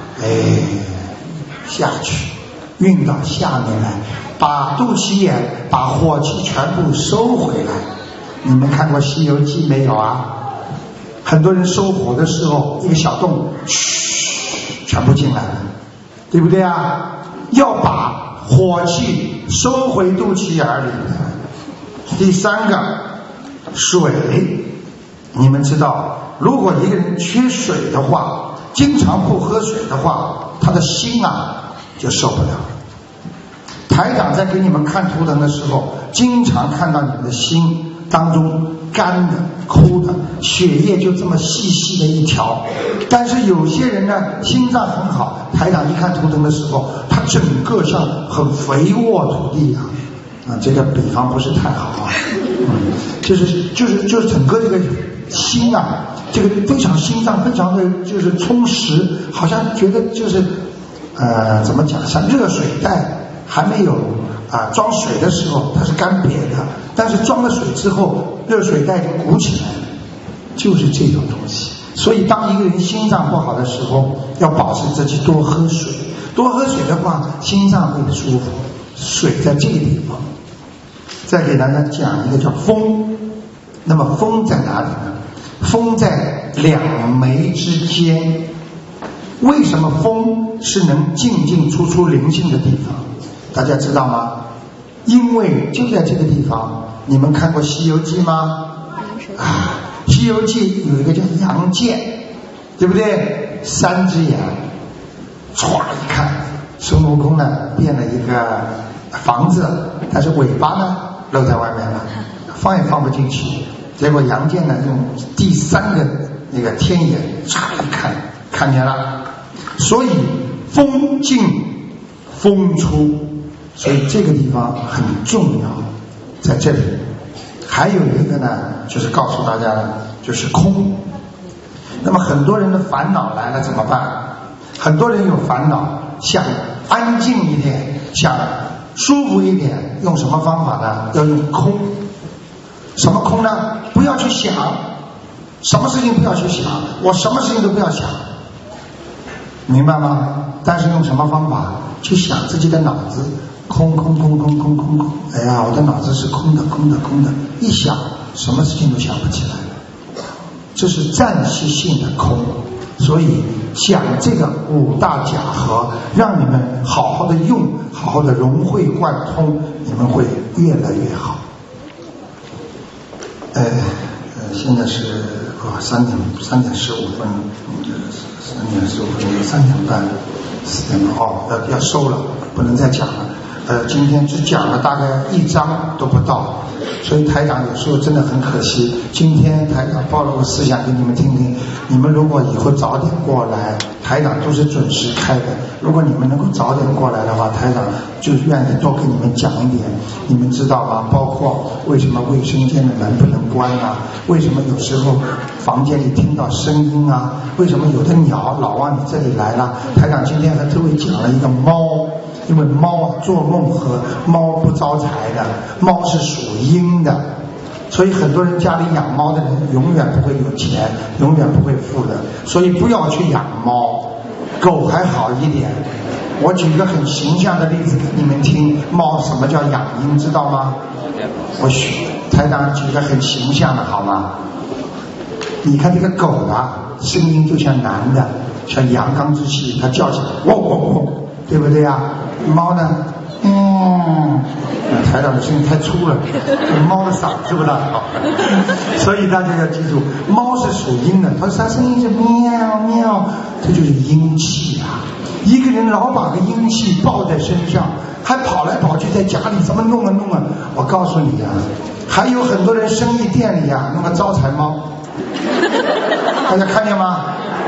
下去，运到下面来，把肚脐眼、把火气全部收回来。你们看过《西游记》没有啊？很多人收火的时候，一个小洞，全部进来了，对不对啊？要把火气收回肚脐眼里来。第三个，水。你们知道，如果一个人缺水的话，经常不喝水的话，他的心就受不了。台长在给你们看图腾的时候，经常看到你们的心当中干的、枯的，血液就这么细细的一条。但是有些人呢，心脏很好，台长一看图腾的时候，他整个像很肥沃土地一样。这个比方不是太好啊，就是整个这个心这个非常心脏非常的就是充实，好像觉得就是怎么讲，像热水袋还没有装水的时候它是干瘪的，但是装了水之后热水袋就鼓起来了，就是这种东西。所以当一个人心脏不好的时候，要保持自己多喝水，多喝水的话心脏会舒服。水在这个地方。再给大家讲一个叫风。那么风在哪里呢？风在两眉之间。为什么风是能进进出出灵性的地方？大家知道吗？因为就在这个地方。你们看过《西游记》吗？《西游记》有一个叫杨戬，对不对？3只眼，唰一看，孙悟空呢变了一个房子，但是尾巴呢露在外面了，放也放不进去。结果杨戬呢用第3个那个天眼唰一看，看见了。所以风进风出，所以这个地方很重要，在这里。还有一个呢，就是告诉大家就是空。那么很多人的烦恼来了怎么办？很多人有烦恼，想安静一点，想舒服一点，用什么方法呢？要用空。什么空呢？不要去想，什么事情不要去想，我什么事情都不要想，明白吗？但是用什么方法？去想自己的脑子，空空空空空空空，哎呀，我的脑子是空的空的空的，一想什么事情都想不起来了，这是暂时性的空。所以讲这个5大假合，让你们好好的用，好好的融会贯通，你们会越来越好。现现在是3点15分，3点15分，3点半，4点半要收了，不能再讲了。今天只讲了大概1章都不到，所以台长有时候真的很可惜。今天台长暴露个思想给你们听听，你们如果以后早点过来，台长都是准时开的。如果你们能够早点过来的话，台长就愿意多给你们讲一点。你们知道吗？包括为什么卫生间的门不能关啊？为什么有时候房间里听到声音啊？为什么有的鸟老往你这里来了？台长今天和各位讲了一个猫。因为猫做梦和猫不招财的，猫是属阴的，所以很多人家里养猫的人永远不会有钱，永远不会富的，所以不要去养猫。狗还好一点，我举一个很形象的例子给你们听，猫什么叫养阴知道吗？我台长举个很形象的好吗？你看这个狗啊，声音就像男的，像阳刚之气，它叫起来喔喔喔，对不对呀？猫呢？台长的声音太粗了，猫的嗓子不大好，所以大家要记住，猫是属阴的，它声音是喵喵，这就是阴气啊。一个人老把个阴气抱在身上，还跑来跑去在家里怎么弄啊？我告诉你啊，还有很多人生意店里啊弄个招财猫，大家看见吗？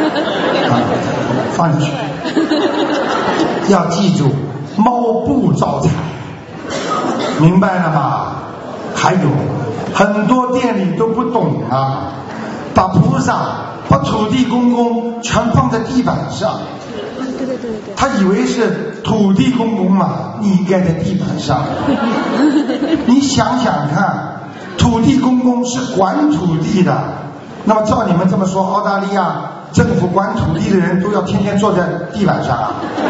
放进去，要记住。猫不招财，明白了吗？还有很多店里都不懂啊，把菩萨、把土地公公全放在地板上。对，他以为是土地公公嘛，你应该在地板上。你想想看，土地公公是管土地的，那么照你们这么说，澳大利亚政府管土地的人都要天天坐在地板上啊？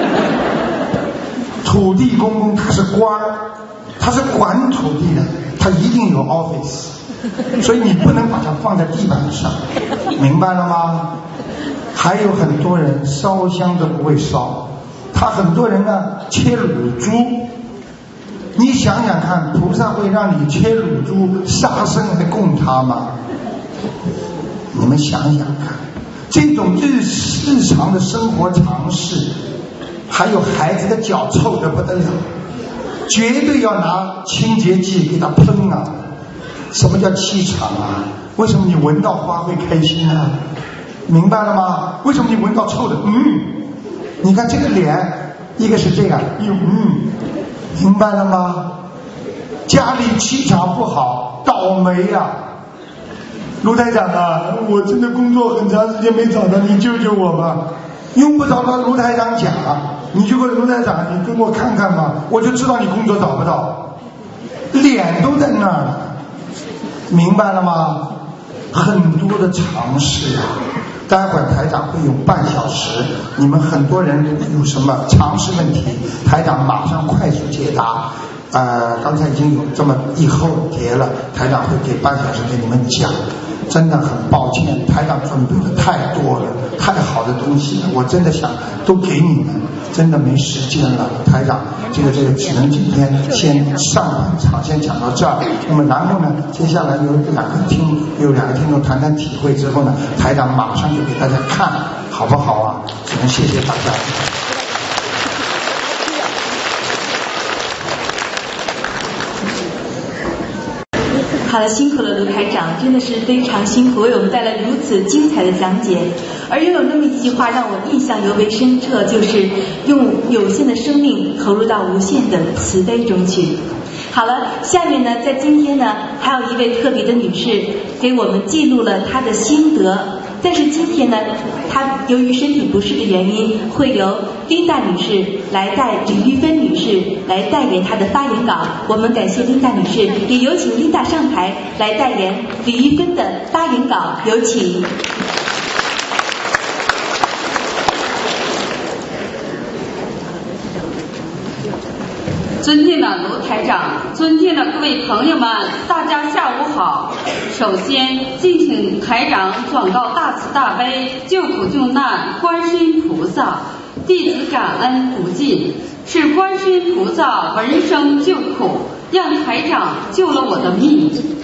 土地公公他是官，他是管土地的，他一定有 office， 所以你不能把它放在地板上，明白了吗？还有很多人烧香都不会烧，他很多人呢切乳猪，你想想看，菩萨会让你切乳猪杀生来供他吗？你们想想看，这种日常的生活常识。还有孩子的脚臭得不得了，绝对要拿清洁剂给他喷啊！什么叫气场啊？为什么你闻到花会开心啊？明白了吗？为什么你闻到臭的？你看这个脸，一个是这样，明白了吗？家里气场不好，倒霉啊！卢台长啊，我真的工作很长时间没找到你，救救我吧！用不着跟卢台长讲啊，你就跟卢台长，你跟我看看吧，我就知道你工作找不到，脸都在那儿了，明白了吗？很多的常识啊，待会儿台长会用半小时，你们很多人有什么常识问题，台长马上快速解答。刚才已经有这么一后节了，台长会给半小时给你们讲。真的很抱歉，台长准备的太多了，太好的东西了，我真的想都给你们，真的没时间了。台长，这个只能今天先上半场先讲到这儿。那么然后呢，接下来有两个听众谈谈体会之后呢，台长马上就给大家看，好不好啊？只能谢谢大家。 好了，辛苦了卢台长，真的是非常辛苦，为我们带来如此精彩的讲解。而又有那么一句话让我印象尤为深刻，就是用有限的生命投入到无限的慈悲中去。好了，下面呢，在今天呢，还有一位特别的女士给我们记录了她的心得。但是今天呢，她由于身体不适的原因，会由琳达女士来带李玉芬女士来代言她的发言稿。我们感谢琳达女士，也有请琳达上台来代言李玉芬的发言稿，有请。 尊敬的卢台长，尊敬的各位朋友们，大家下午好。首先，敬请台长转告大慈大悲、救苦救难观世音菩萨，弟子感恩不尽。是观世音菩萨闻声救苦，让台长救了我的命。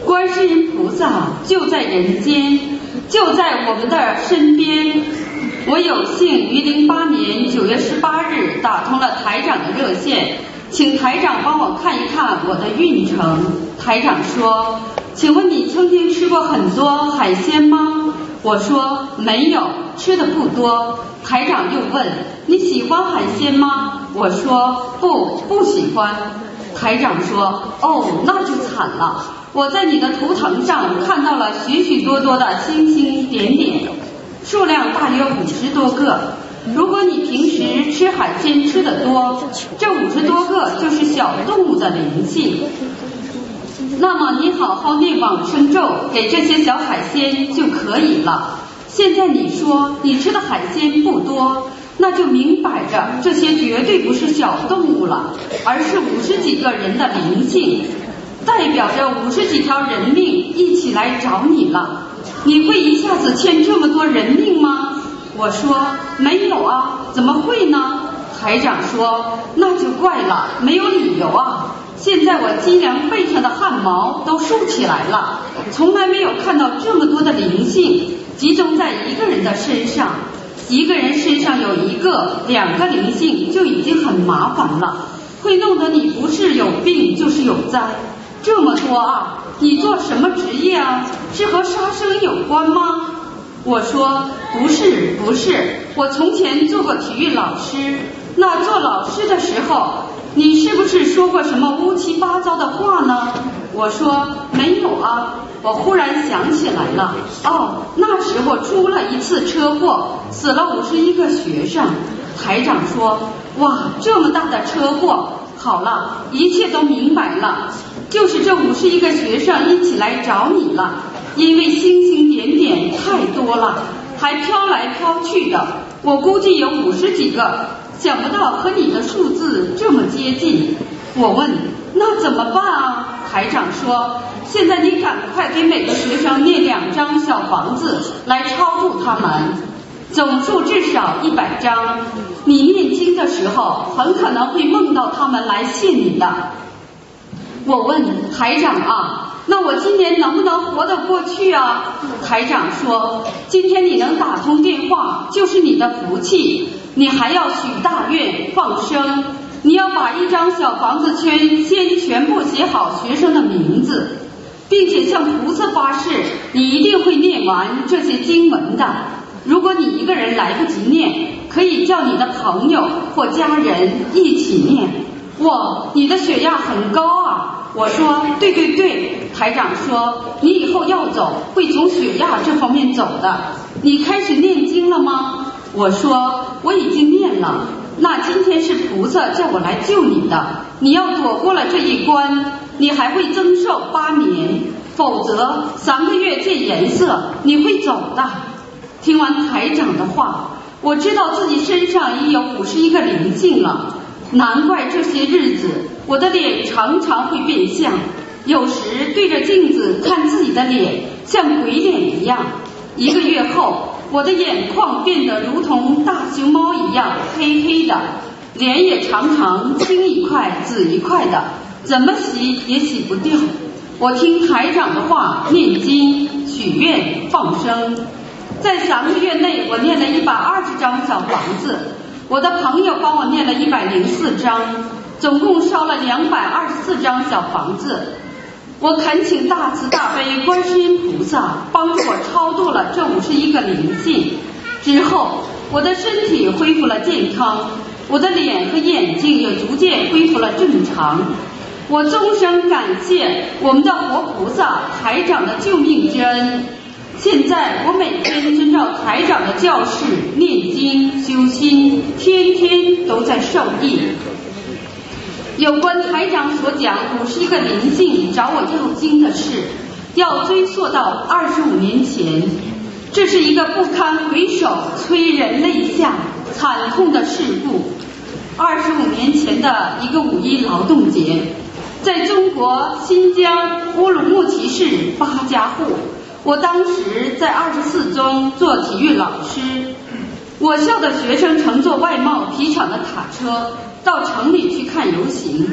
观世音菩萨就在人间，就在我们的身边。我有幸于08年9月18日打通了台长的热线，请台长帮我看一看我的运程。台长说，请问你曾经吃过很多海鲜吗？我说没有，吃的不多。台长又问，你喜欢海鲜吗？我说不喜欢。台长说，哦，那就惨了，我在你的图腾上看到了许许多多的星星点点，数量大约50多个。如果你平时吃海鲜吃得多，这50多个就是小动物的灵性。那么你好好念往生咒给这些小海鲜就可以了。现在你说你吃的海鲜不多，那就明摆着这些绝对不是小动物了，而是50几个人的灵性，代表着50几条人命一起来找你了。你会一下子欠这么多人命吗？我说没有啊，怎么会呢？台长说，那就怪了，没有理由啊。现在我脊梁背上的汗毛都竖起来了，从来没有看到这么多的灵性集中在一个人的身上。一个人身上有1个、2个灵性就已经很麻烦了，会弄得你不是有病就是有灾。这么多啊，你做什么职业啊？是和杀生有关吗？我说不是，我从前做过体育老师。那做老师的时候，你是不是说过什么乌七八糟的话呢？我说没有啊。我忽然想起来了，那时候出了一次车祸，死了51个学生。台长说，哇，这么大的车祸，好了，一切都明白了，就是这51个学生一起来找你了，因为星星点点太多了，还飘来飘去的，我估计有50几个，想不到和你的数字这么接近。我问，那怎么办啊？台长说，现在你赶快给每个学生念2张小房子来超度他们，总数至少100张。你念经的时候很可能会梦到他们来谢你的。我问台长啊，那我今年能不能活得过去啊？台长说，今天你能打通电话就是你的福气，你还要许大愿放生，你要把1张小房子先全部写好学生的名字，并且向菩萨发誓，你一定会念完这些经文的。如果你一个人来不及念，可以叫你的朋友或家人一起念。哇，你的血压很高啊！我说对。台长说，你以后要走会从血压这方面走的。你开始念经了吗？我说我已经念了。那今天是菩萨叫我来救你的，你要躲过了这一关，你还会增寿8年，否则3个月见颜色，你会走的。听完台长的话，我知道自己身上已有51个灵性了，难怪这些日子我的脸常常会变相，有时对着镜子看自己的脸像鬼脸一样。1个月后，我的眼眶变得如同大熊猫一样黑黑的，脸也常常青一块紫一块的，怎么洗也洗不掉。我听台长的话，念经许愿放生，在3个月内我念了120张小房子，我的朋友帮我念了104张，总共烧了224张小房子。我恳请大慈大悲观世音菩萨帮助我超度了这51个灵性。之后我的身体恢复了健康，我的脸和眼睛也逐渐恢复了正常。我终生感谢我们的活菩萨台长的救命之恩。现在我每天遵照台长的教示念经修心，天天都在受益。有关台长所讲51个灵性找我要经的事，要追溯到25年前。这是一个不堪回首、催人泪下、惨痛的事故。25年前的一个5·1劳动节，在中国新疆乌鲁木齐市8家户，我当时在24中做体育老师。我校的学生乘坐外贸皮厂的卡车到城里去看游行，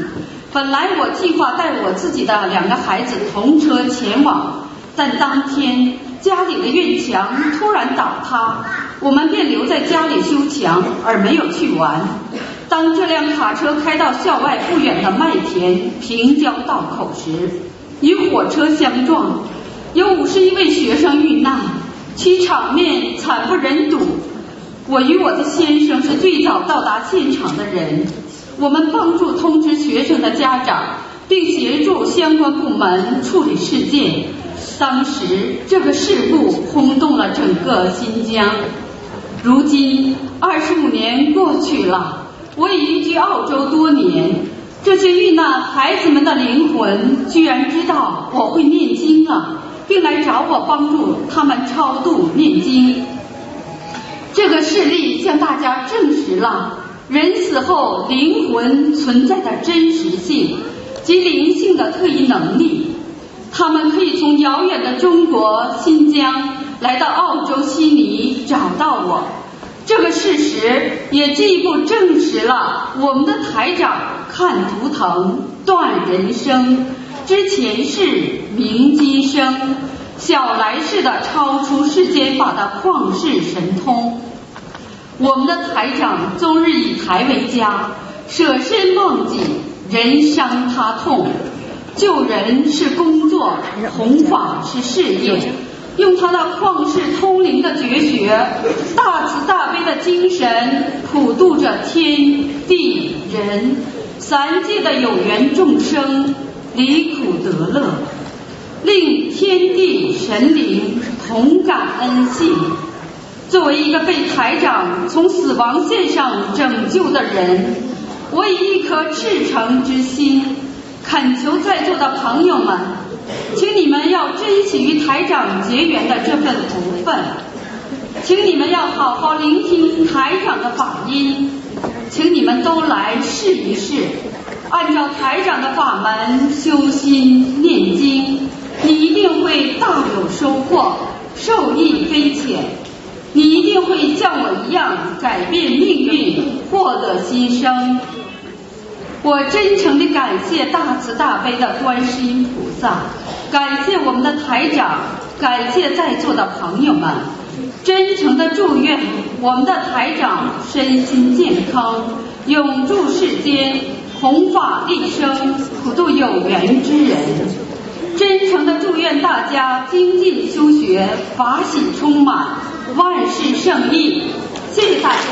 本来我计划带我自己的2个孩子同车前往，但当天家里的院墙突然倒塌，我们便留在家里修墙，而没有去玩。当这辆卡车开到校外不远的麦田平交道口时，与火车相撞，有51位学生遇难，其场面惨不忍睹。我与我的先生是最早到达现场的人，我们帮助通知学生的家长，并协助相关部门处理事件。当时这个事故轰动了整个新疆。如今25年过去了，我已移居澳洲多年，这些遇难孩子们的灵魂居然知道我会念经了，并来找我帮助他们超度念经。这个事例向大家证实了人死后灵魂存在的真实性及灵性的特异能力。他们可以从遥远的中国新疆来到澳洲悉尼找到我。这个事实也进一步证实了我们的台长看图腾断人生，知前世明今生，小来世的超出世间法的旷世神通。我们的台长终日以台为家，舍身忘己，人伤他痛。救人是工作，弘法是事业。用他的旷世通灵的绝学，大慈大悲的精神，普度着天地人3界的有缘众生，离苦得乐，令天地神灵同感恩幸。作为一个被台长从死亡线上拯救的人，我以一颗赤诚之心恳求在座的朋友们，请你们要珍惜与台长结缘的这份福分，请你们要好好聆听台长的法音，请你们都来试一试，按照台长的法门修心念经，你一定会大有收获，受益匪浅。你一定会像我一样改变命运，获得新生。我真诚地感谢大慈大悲的观世音菩萨，感谢我们的台长，感谢在座的朋友们，真诚地祝愿我们的台长身心健康，永驻世间，弘法利生，普度有缘之人。真诚地祝愿大家精进修学，法喜充满，万事胜意。谢谢大家。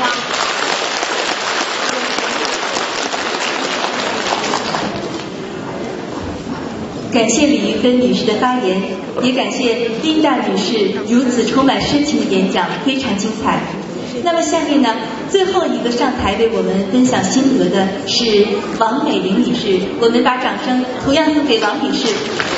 感谢李玉芬女士的发言，也感谢丁大女士如此充满深情的演讲，非常精彩。那么下面呢，最后一个上台为我们分享心得的是王美玲女士，我们把掌声同样送给王女士。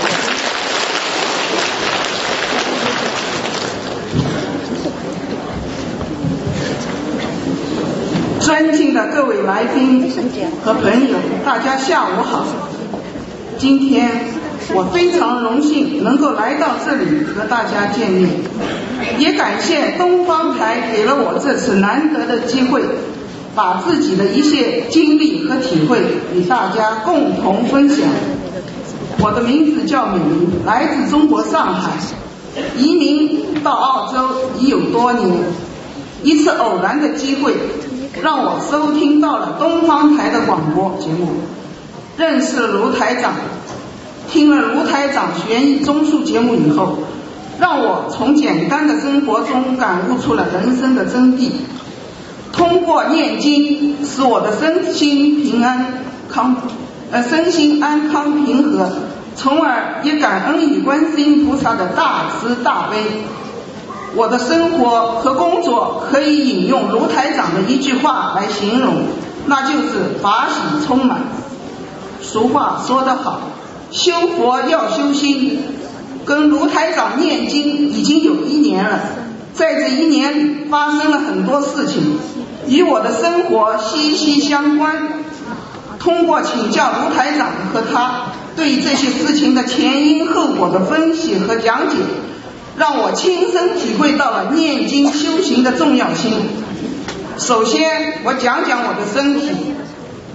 尊敬的各位来宾和朋友，大家下午好。今天我非常荣幸能够来到这里和大家见面，也感谢东方台给了我这次难得的机会，把自己的一些经历和体会与大家共同分享。我的名字叫美玲，来自中国上海，移民到澳洲已有多年。一次偶然的机会让我收听到了东方台的广播节目，认识了卢台长，听了卢台长悬疑综述节目以后，让我从简单的生活中感悟出了人生的真谛。通过念经，使我的身心安康平和，从而也感恩于观世音菩萨的大慈大悲。我的生活和工作可以引用卢台长的一句话来形容，那就是法喜充满。俗话说得好，修佛要修心。跟卢台长念经已经有1年了，在这1年里发生了很多事情，与我的生活息息相关。通过请教卢台长和他对这些事情的前因后果的分析和讲解，让我亲身体会到了念经修行的重要性。首先我讲讲我的身体。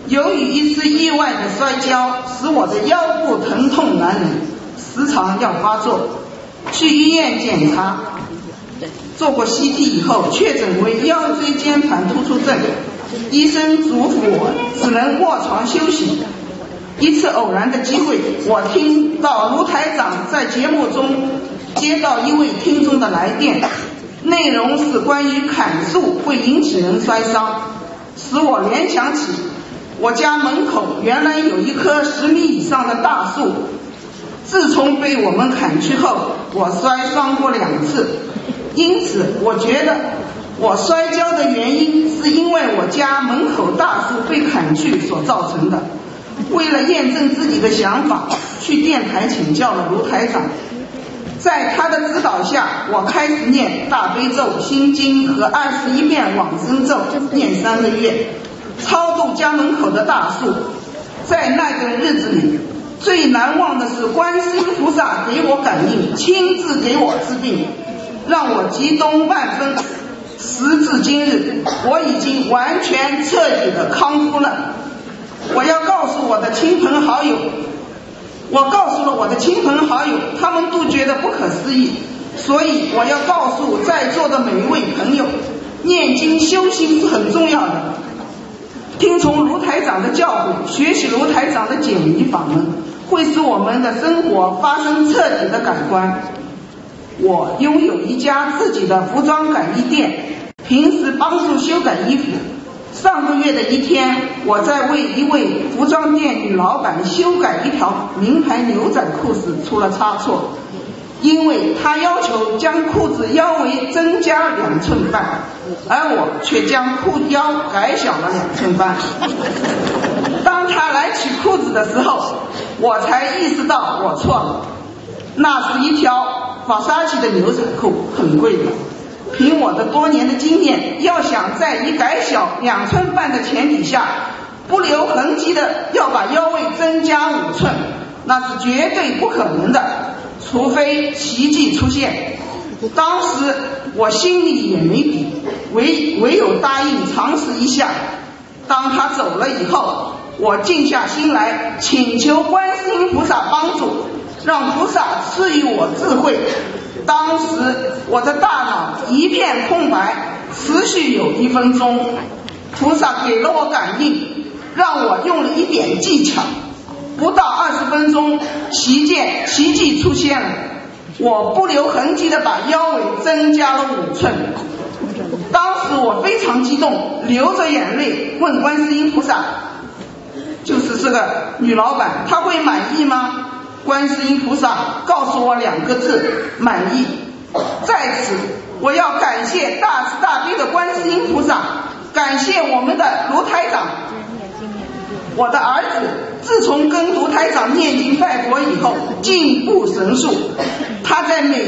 由于一次意外的摔跤，使我的腰部疼痛难忍，时常要发作。去医院检查，做过 CT 以后，确诊为腰椎间盘突出症。医生嘱咐我只能卧床休息。一次偶然的机会，我听到卢台长在节目中接到一位听众的来电，内容是关于砍树会引起人摔伤，使我联想起我家门口原来有一棵10米以上的大树，自从被我们砍去后，我摔伤过2次，因此我觉得我摔跤的原因是因为我家门口大树被砍去所造成的。为了验证自己的想法，去电台请教了卢台长，在他的指导下，我开始念大悲咒、心经和21遍往生咒，念3个月，超度家门口的大树。在那个日子里，最难忘的是观世音菩萨给我感应，亲自给我治病，让我激动万分。时至今日，我已经完全彻底的康复了。我要告诉我的亲朋好友，我告诉了我的亲朋好友，他们都觉得不可思议，所以我要告诉在座的每一位朋友，念经修行是很重要的。听从卢台长的教诲，学习卢台长的简易法门，会使我们的生活发生彻底的改观。我拥有一家自己的服装改衣店，平时帮助修改衣服。上个月的一天，我在为一位服装店女老板修改一条名牌牛仔裤时出了差错，因为她要求将裤子腰围增加2寸半，而我却将裤腰改小了2寸半。当她来取裤子的时候，我才意识到我错了。那是一条法沙奇的牛仔裤，很贵的。凭我的多年的经验，要想在你改小2寸半的前提下，不留痕迹的要把腰围增加5寸，那是绝对不可能的，除非奇迹出现。当时我心里也没底，唯有答应尝试一下。当他走了以后，我静下心来，请求观世音菩萨帮助，让菩萨赐予我智慧。当时我的大脑一片空白，持续有1分钟，菩萨给了我感应，让我用了一点技巧，不到20分钟，奇迹出现了，我不留痕迹的把腰围增加了5寸。当时我非常激动，流着眼泪问观世音菩萨，就是这个女老板，她会满意吗？观世音菩萨告诉我2个字：满意。在此，我要感谢大慈大悲的观世音菩萨，感谢我们的卢台长。我的儿子自从跟卢台长念经拜佛以后，进步神速。他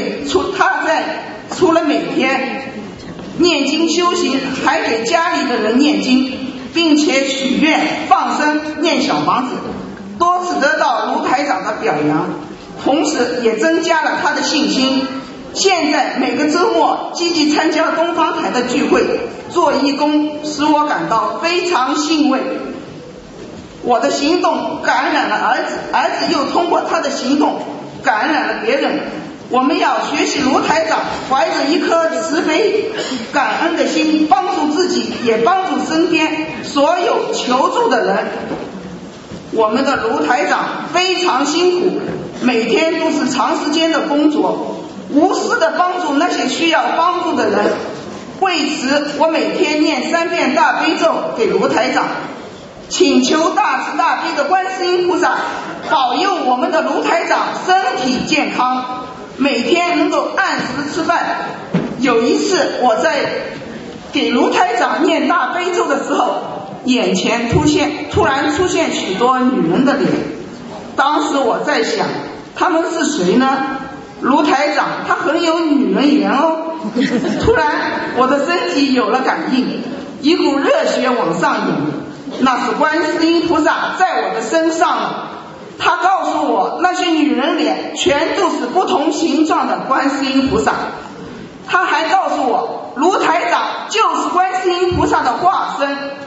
除了每天念经修行，还给家里的人念经，并且许愿、放生、念小房子，多次得到卢台长的表扬，同时也增加了他的信心。现在每个周末积极参加东方台的聚会，做义工，使我感到非常欣慰。我的行动感染了儿子，儿子又通过他的行动感染了别人。我们要学习卢台长，怀着一颗慈悲感恩的心，帮助自己，也帮助身边所有求助的人。我们的卢台长非常辛苦，每天都是长时间的工作，无私的帮助那些需要帮助的人。为此，我每天念3遍大悲咒给卢台长，请求大慈大悲的观世音菩萨保佑我们的卢台长身体健康，每天能够按时吃饭。有一次我在给卢台长念大悲咒的时候，眼前突然出现许多女人的脸。当时我在想，她们是谁呢？卢台长他很有女人缘哦。突然我的身体有了感应，一股热血往上涌，那是观世音菩萨在我的身上了。他告诉我，那些女人脸全都是不同形状的观世音菩萨。他还告诉我，卢台长就是观世音菩萨的化身。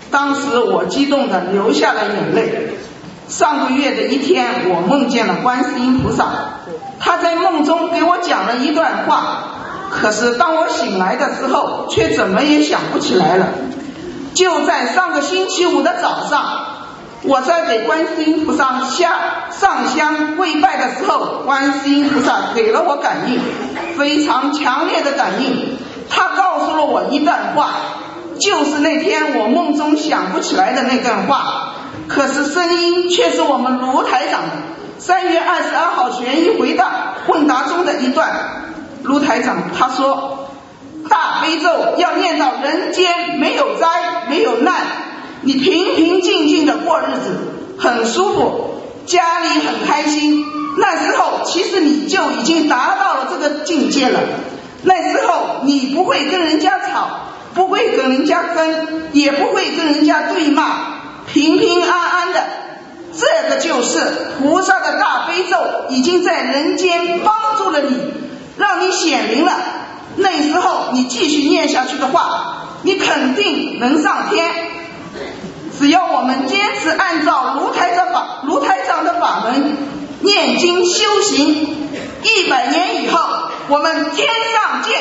当时我激动地流下了眼泪。上个月的一天，我梦见了观世音菩萨，他在梦中给我讲了一段话，可是当我醒来的时候，却怎么也想不起来了。就在上个星期五的早上，我在给观世音菩萨上香跪拜的时候，观世音菩萨给了我感应，非常强烈的感应。他告诉了我一段话，就是那天我梦中想不起来的那段话，可是声音却是我们卢台长3月22号悬疑问答中的一段。卢台长他说，大悲咒要念到人间没有灾没有难，你平平静静的过日子，很舒服，家里很开心。那时候其实你就已经达到了这个境界了。那时候你不会跟人家吵，不会跟人家争，也不会跟人家对骂，平平安安的。这个就是菩萨的大悲咒已经在人间帮助了你，让你显灵了。那时候你继续念下去的话，你肯定能上天。只要我们坚持按照卢台长的法门念经修行，100年以后我们天上见。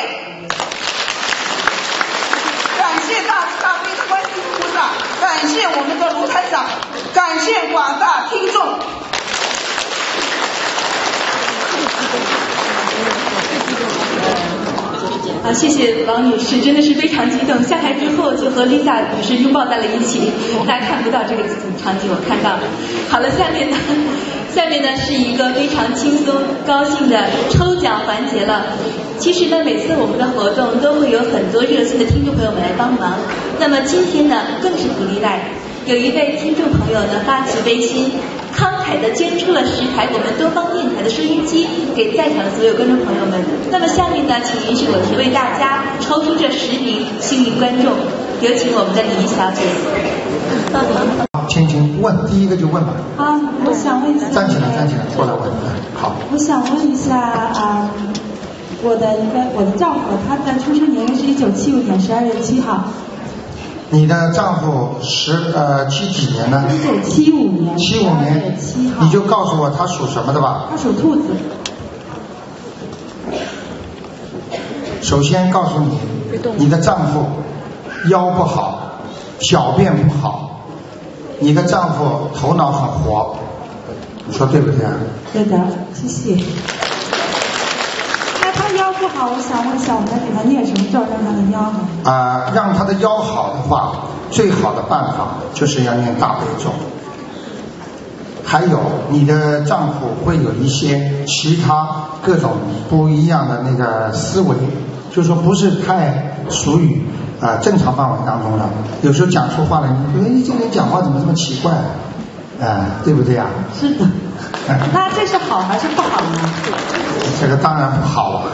感谢大慈大悲的观世音菩萨，感谢我们的卢台长，感谢广大听众。 谢谢王女士，真的是非常激动。下台之后就和 Lisa 女士拥抱在了一起，大家看不到这个场景，我看到了。好了，下面呢是一个非常轻松高兴的抽奖环节了。其实呢，每次我们的活动都会有很多热心的听众朋友们来帮忙，那么今天呢更是不例外。有一位听众朋友呢发起微心，慷慨地捐出了10台我们东方电台的收音机给在场的所有观众朋友们。那么下面呢，请允许我提为大家抽出这10名幸运观众，有请我们的李小姐。 请问，第一个就问吧。 我想问一下。 站起来，过来问。好。 我想问一下我的丈夫，他的出生年月是1975年12月7号。 你的丈夫7几年呢 ？1975年。 75年。 7号。 你就告诉我他属什么的吧。 他属兔子。 首先告诉你，你的丈夫腰不好，小便不好，你的丈夫头脑很活，你说对不对啊？ 对的，谢谢。那他腰不好，我想问一下，我们给他念什么咒让他的腰好？ 让他的腰好的话，最好的办法就是要念大悲咒。还有，你的丈夫会有一些其他各种不一样的那个思维，就是说不是太属于正常范围当中的，有时候讲出话来，你觉得这个人讲话怎么这么奇怪？对不对啊？ 是的。那这是好还是不好呢？ 这个当然不好了，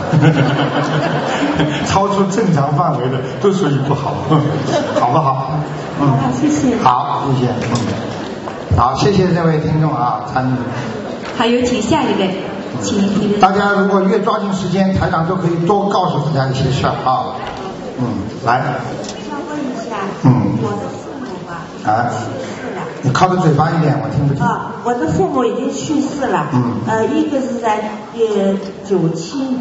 超出正常范围的都属于不好，好不好？ 好，谢谢。 好，谢谢。好，谢谢这位听众参与。 好，有请下一位，请您提问。 大家如果越抓紧时间，台长都可以多告诉大家一些事啊。来。 我想问一下，我的父母吧，去世了。 你靠着嘴巴一点，我听不清。 我的父母已经去世了。一个是在1979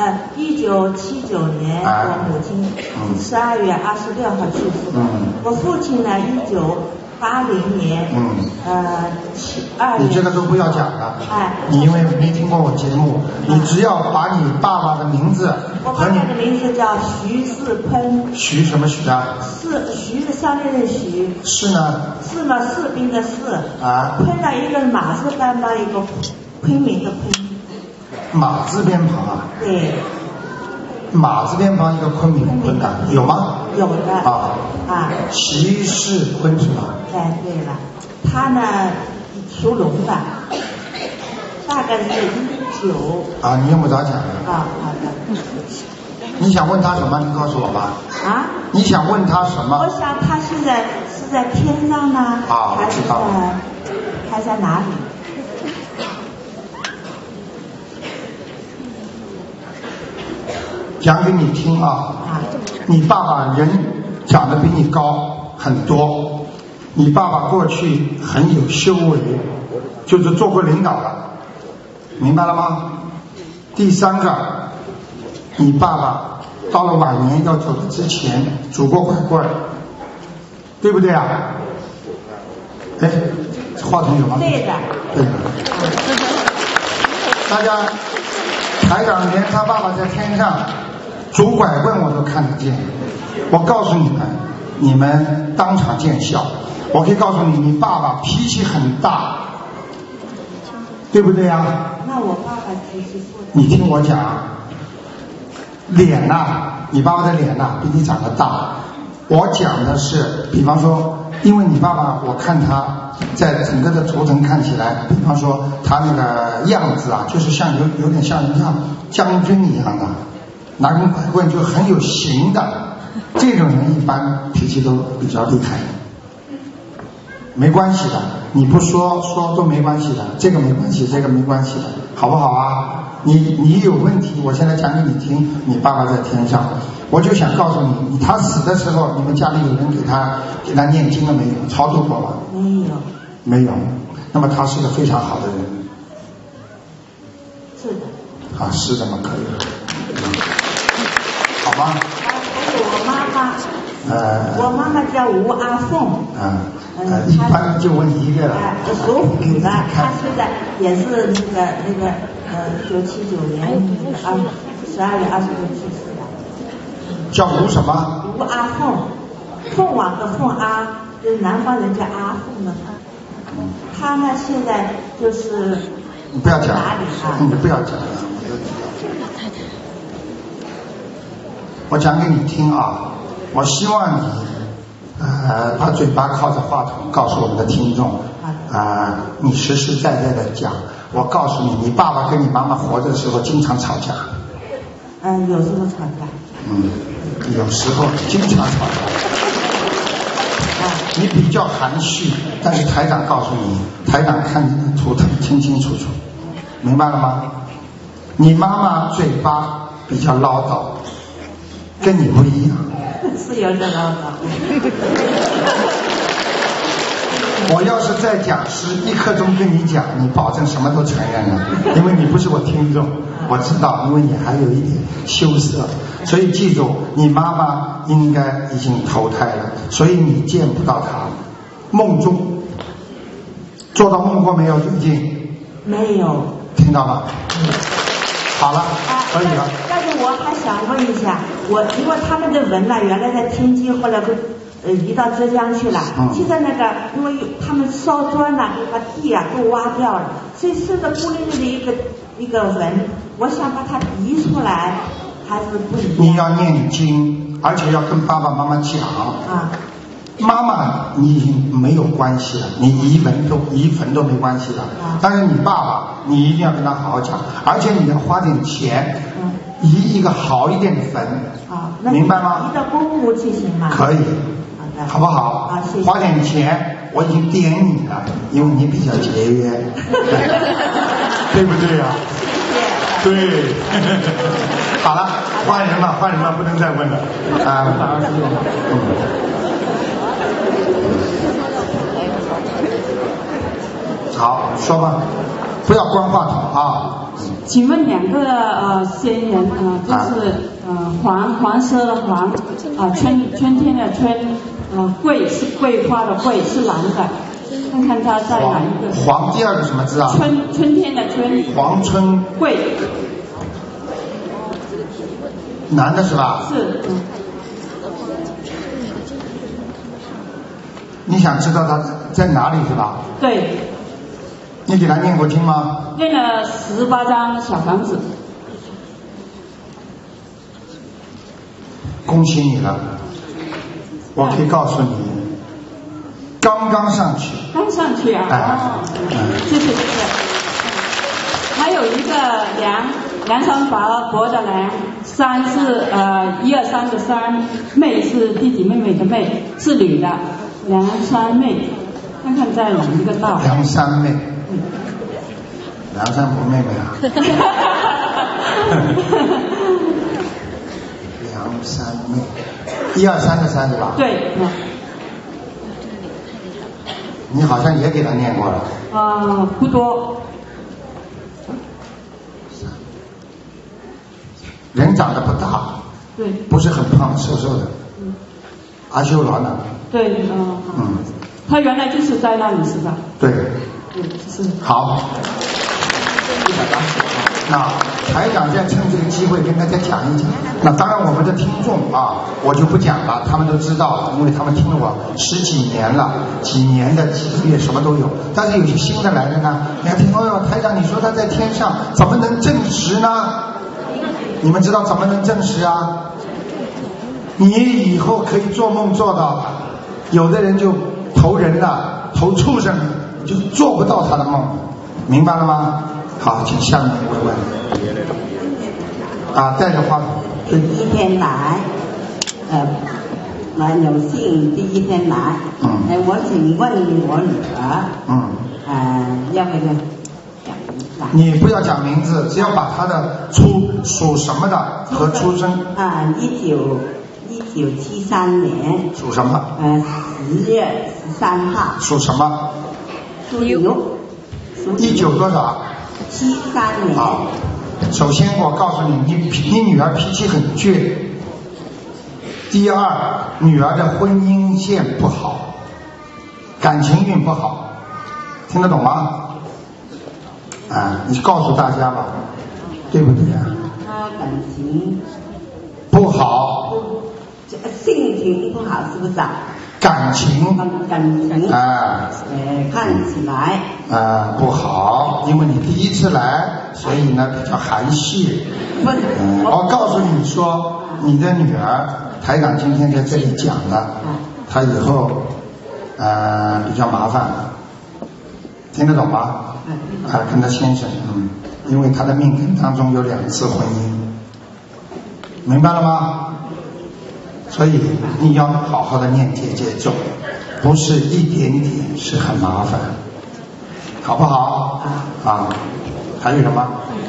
年，我母亲12月26号去世的。我父亲呢，1980年， 你这个都不要讲了。你因为没听过我节目，你只要把你爸爸的名字我爸爸的名字叫徐世坤。 徐什么徐啊？ 徐的项链的徐。 是呢？ 是嘛，士兵的士。坤呢，一个马字边旁，一个昆明的昆。 马字边旁啊？ 对。 马字边旁一个昆明的昆的，有吗？ 有的。 徐世坤是吧？ 对了，他呢属龙的，大概是19。 你用不着讲了。 好的。 你想问他什么？你告诉我吧。你想问他什么？ 我想他现在是在天上呢，还在哪里？ 讲给你听你爸爸人长得比你高很多， 你爸爸过去很有修为，就是做过领导的，明白了吗？第三个，你爸爸到了晚年要走的之前拄过拐棍，对不对啊？哎，话筒有吗？ 对的。 对的。大家，台长连他爸爸在天上拄拐棍我都看得见。我告诉你们，你们当场见效。我可以告诉你，你爸爸脾气很大，对不对啊？ 那我爸爸脾气不大。 你听我讲，脸你爸爸的脸比你长得大。我讲的是，比方说，因为你爸爸，我看他在整个的图腾看起来，比方说他那个样子就是像有点像将军一样的，拿根拐棍就很有型的，这种人一般脾气都比较厉害。没关系的，你不说都没关系的，这个没关系，这个没关系的，好不好啊？你有问题，我现在讲给你听。你爸爸在天上，我就想告诉你，他死的时候，你们家里有人给他念经了没有？超度过吗？没有。那么他是个非常好的人。 是的。 是的嘛，可以。好吗？ 我妈妈叫吴阿凤。 一般就问一个了。 属虎的，她现在也是那个1979年12月20日去世的。 叫吴什么？ 吴阿凤，凤凰的凤就是南方人叫阿凤的。她呢现在就是你不要讲，你不要讲了，我讲给你听啊！我希望你把嘴巴靠着话筒，告诉我们的听众你实实在在的讲。我告诉你，你爸爸跟你妈妈活着的时候经常吵架。 有时候吵架。 有时候经常吵架。你比较含蓄，但是台长告诉你，台长看你的图腾清清楚楚，明白了吗？你妈妈嘴巴比较唠叨，跟你不一样。 是有点唠叨。 我要是在讲师1刻钟跟你讲，你保证什么都承认了，因为你不是我听众，我知道，因为你还有一点羞涩，所以记住，你妈妈应该已经投胎了，所以你见不到她。梦中做到梦过没有？最近没有。 听到了？好了，可以了。 但是我还想问一下，因为他们的文原来在天津，后来移到浙江去了。现在因为他们烧砖把地都挖掉了，所以剩的孤零零的一个文，我想把它移出来，还是不移。 你要念经，而且要跟爸爸妈妈讲。妈妈你已经没有关系了，你移坟都没关系了。但是你爸爸，你一定要跟他好好讲，而且你要花点钱，移一个好一点的坟。明白吗？ 移到公墓去行吗？ 可以。好不好？ 谢谢。 花点钱，我已经点你了，因为你比较节约，对不对呀？对。好了，换人了，不能再问了。好，说吧，不要关话筒请问2个仙人就是黄色的黄春天的春桂是桂花的桂是男的，看看他在哪一个？ 黄第2个什么字啊？ 春天的春。 黄春桂。 男的是吧？ 是。 你想知道他在哪里是吧？ 对。 你给他念过经吗？ 念了18张小房子。 恭喜你了，我可以告诉你，刚刚上去。 刚上去啊！谢谢。还有一个梁山伯的梁，山是1、2、3的山，妹是弟弟妹妹的妹，是女的，梁山妹，看看在哪一个道？ 梁山妹。梁山伯妹妹啊。梁山妹，1、2、3的3是吧？ 对。 你好像也给他念过了。 不多。 人长得不大， 对， 不是很胖，瘦瘦的。阿修罗呢？ 对，他原来就是在那里是吧？ 对。 是。 好。那台长再趁这个机会跟大家讲一讲。那当然我们的听众啊，我就不讲了，他们都知道，因为他们听了我10几年了，几年的几个月什么都有。但是有些新的来的呢，你还听，哎呦，台长你说他在天上，怎么能证实呢？你们知道怎么能证实啊？你以后可以做梦做到，有的人就投人了，投畜生就做不到他的梦，明白了吗？好，请下面一位问。带着话筒。 第一天来，来有幸第一天来。我请问我女儿。要不要讲一下？ 你不要讲名字，只要把她的属什么的和出生。 1973年。 属什么 ？10月13号。 属什么？ 属牛。 19多少 ？73年。 首先我告诉你，你女儿脾气很倔。第二，女儿的婚姻线不好，感情运不好，听得懂吗？你告诉大家吧，对不对啊？ 她感情不好， 性情不好是不是啊？ 感情看起来不好，因为你第一次来，所以呢比较含蓄。我告诉你说，你的女儿，台长今天在这里讲了，她以后比较麻烦，听得懂吗？跟她先生，因为她的命根当中有2次婚姻，明白了吗？所以你要好好的念结节咒，不是一点点，是很麻烦，好不好？还有什么？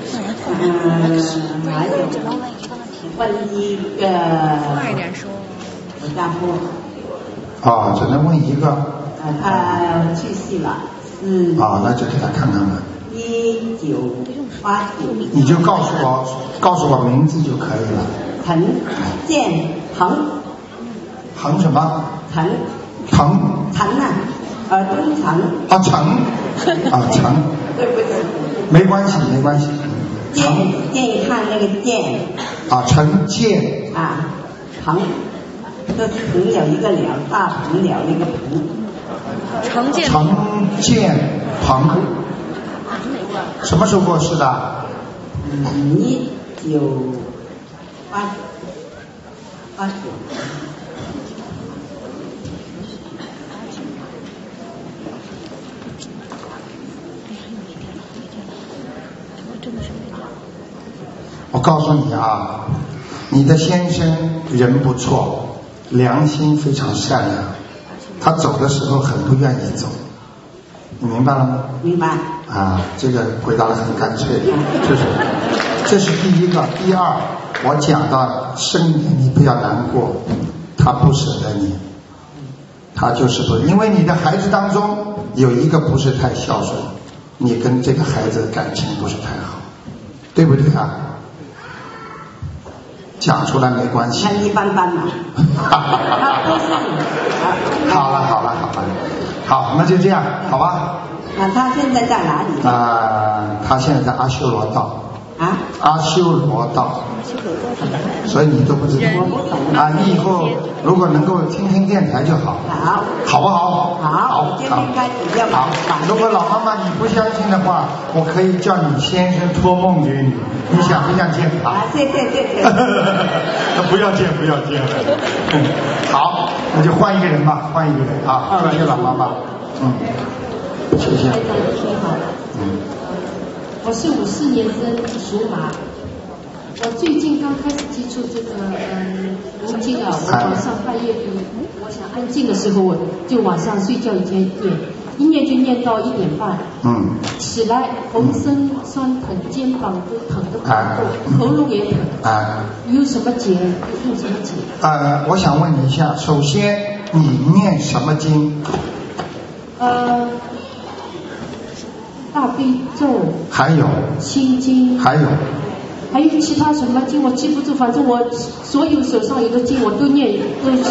还有问一个我丈夫。 只能问一个。 他去世了，是。 那就给他看看吧。 1989。 你就告诉我名字就可以了。 陈建恒。 恒什么？ 陈啊，耳东陈。陈。对不起。 没关系。 健康那个健。 陈健。 鹏，这朋友一个了，大朋友那个朋。 陈建鹏。什么时候过世的 ？1989。 我告诉你啊，你的先生人不错，良心非常善良，他走的时候很不愿意走，你明白了吗？ 明白。 这个回答得很干脆，这是第一个。第二，我讲到深一点，你不要难过，他不舍得你，他就是不，因为你的孩子当中有一个不是太孝顺，你跟这个孩子感情不是太好，对不对啊？讲出来没关系。 他一般般嘛。他不是。 好了，好，那就这样，好吧？ 他现在在哪里？ 他现在在阿修罗道。阿修罗道。所以你都不知道。你以后如果能够听听电台就好。好不好？好。 今天开始要好。 如果老妈妈你不相信的话，我可以叫你先生托梦给你，你想不想见他？ 谢谢。 不要见。好，那就换一个人吧，谢谢老妈妈。谢谢。 我是54年生，属马。我最近刚开始接触这个读经啊，我晚上半夜我想安静的时候，我就晚上睡觉以前念，一念就念到1点半。起来浑身酸疼，肩膀都疼得不够，喉咙也疼。有什么解？用什么解？ 我想问你一下，首先你念什么经？ 大悲咒， 还有心经， 还有其他什么经我记不住，反正我所有手上有的经我都念，都是。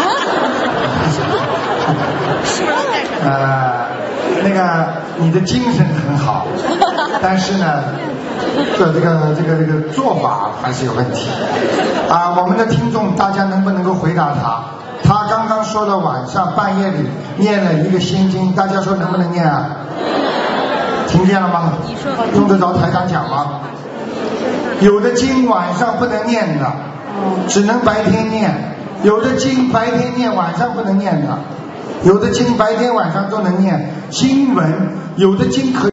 那个你的精神很好，但是呢，这个做法还是有问题啊。我们的听众大家能不能够回答他？他刚刚说的晚上半夜里念了一个心经，大家说能不能念啊？听见了吗？用得着台长讲吗？有的经晚上不能念的，只能白天念；有的经白天念，晚上不能念的；有的经白天晚上都能念。经文有的经可以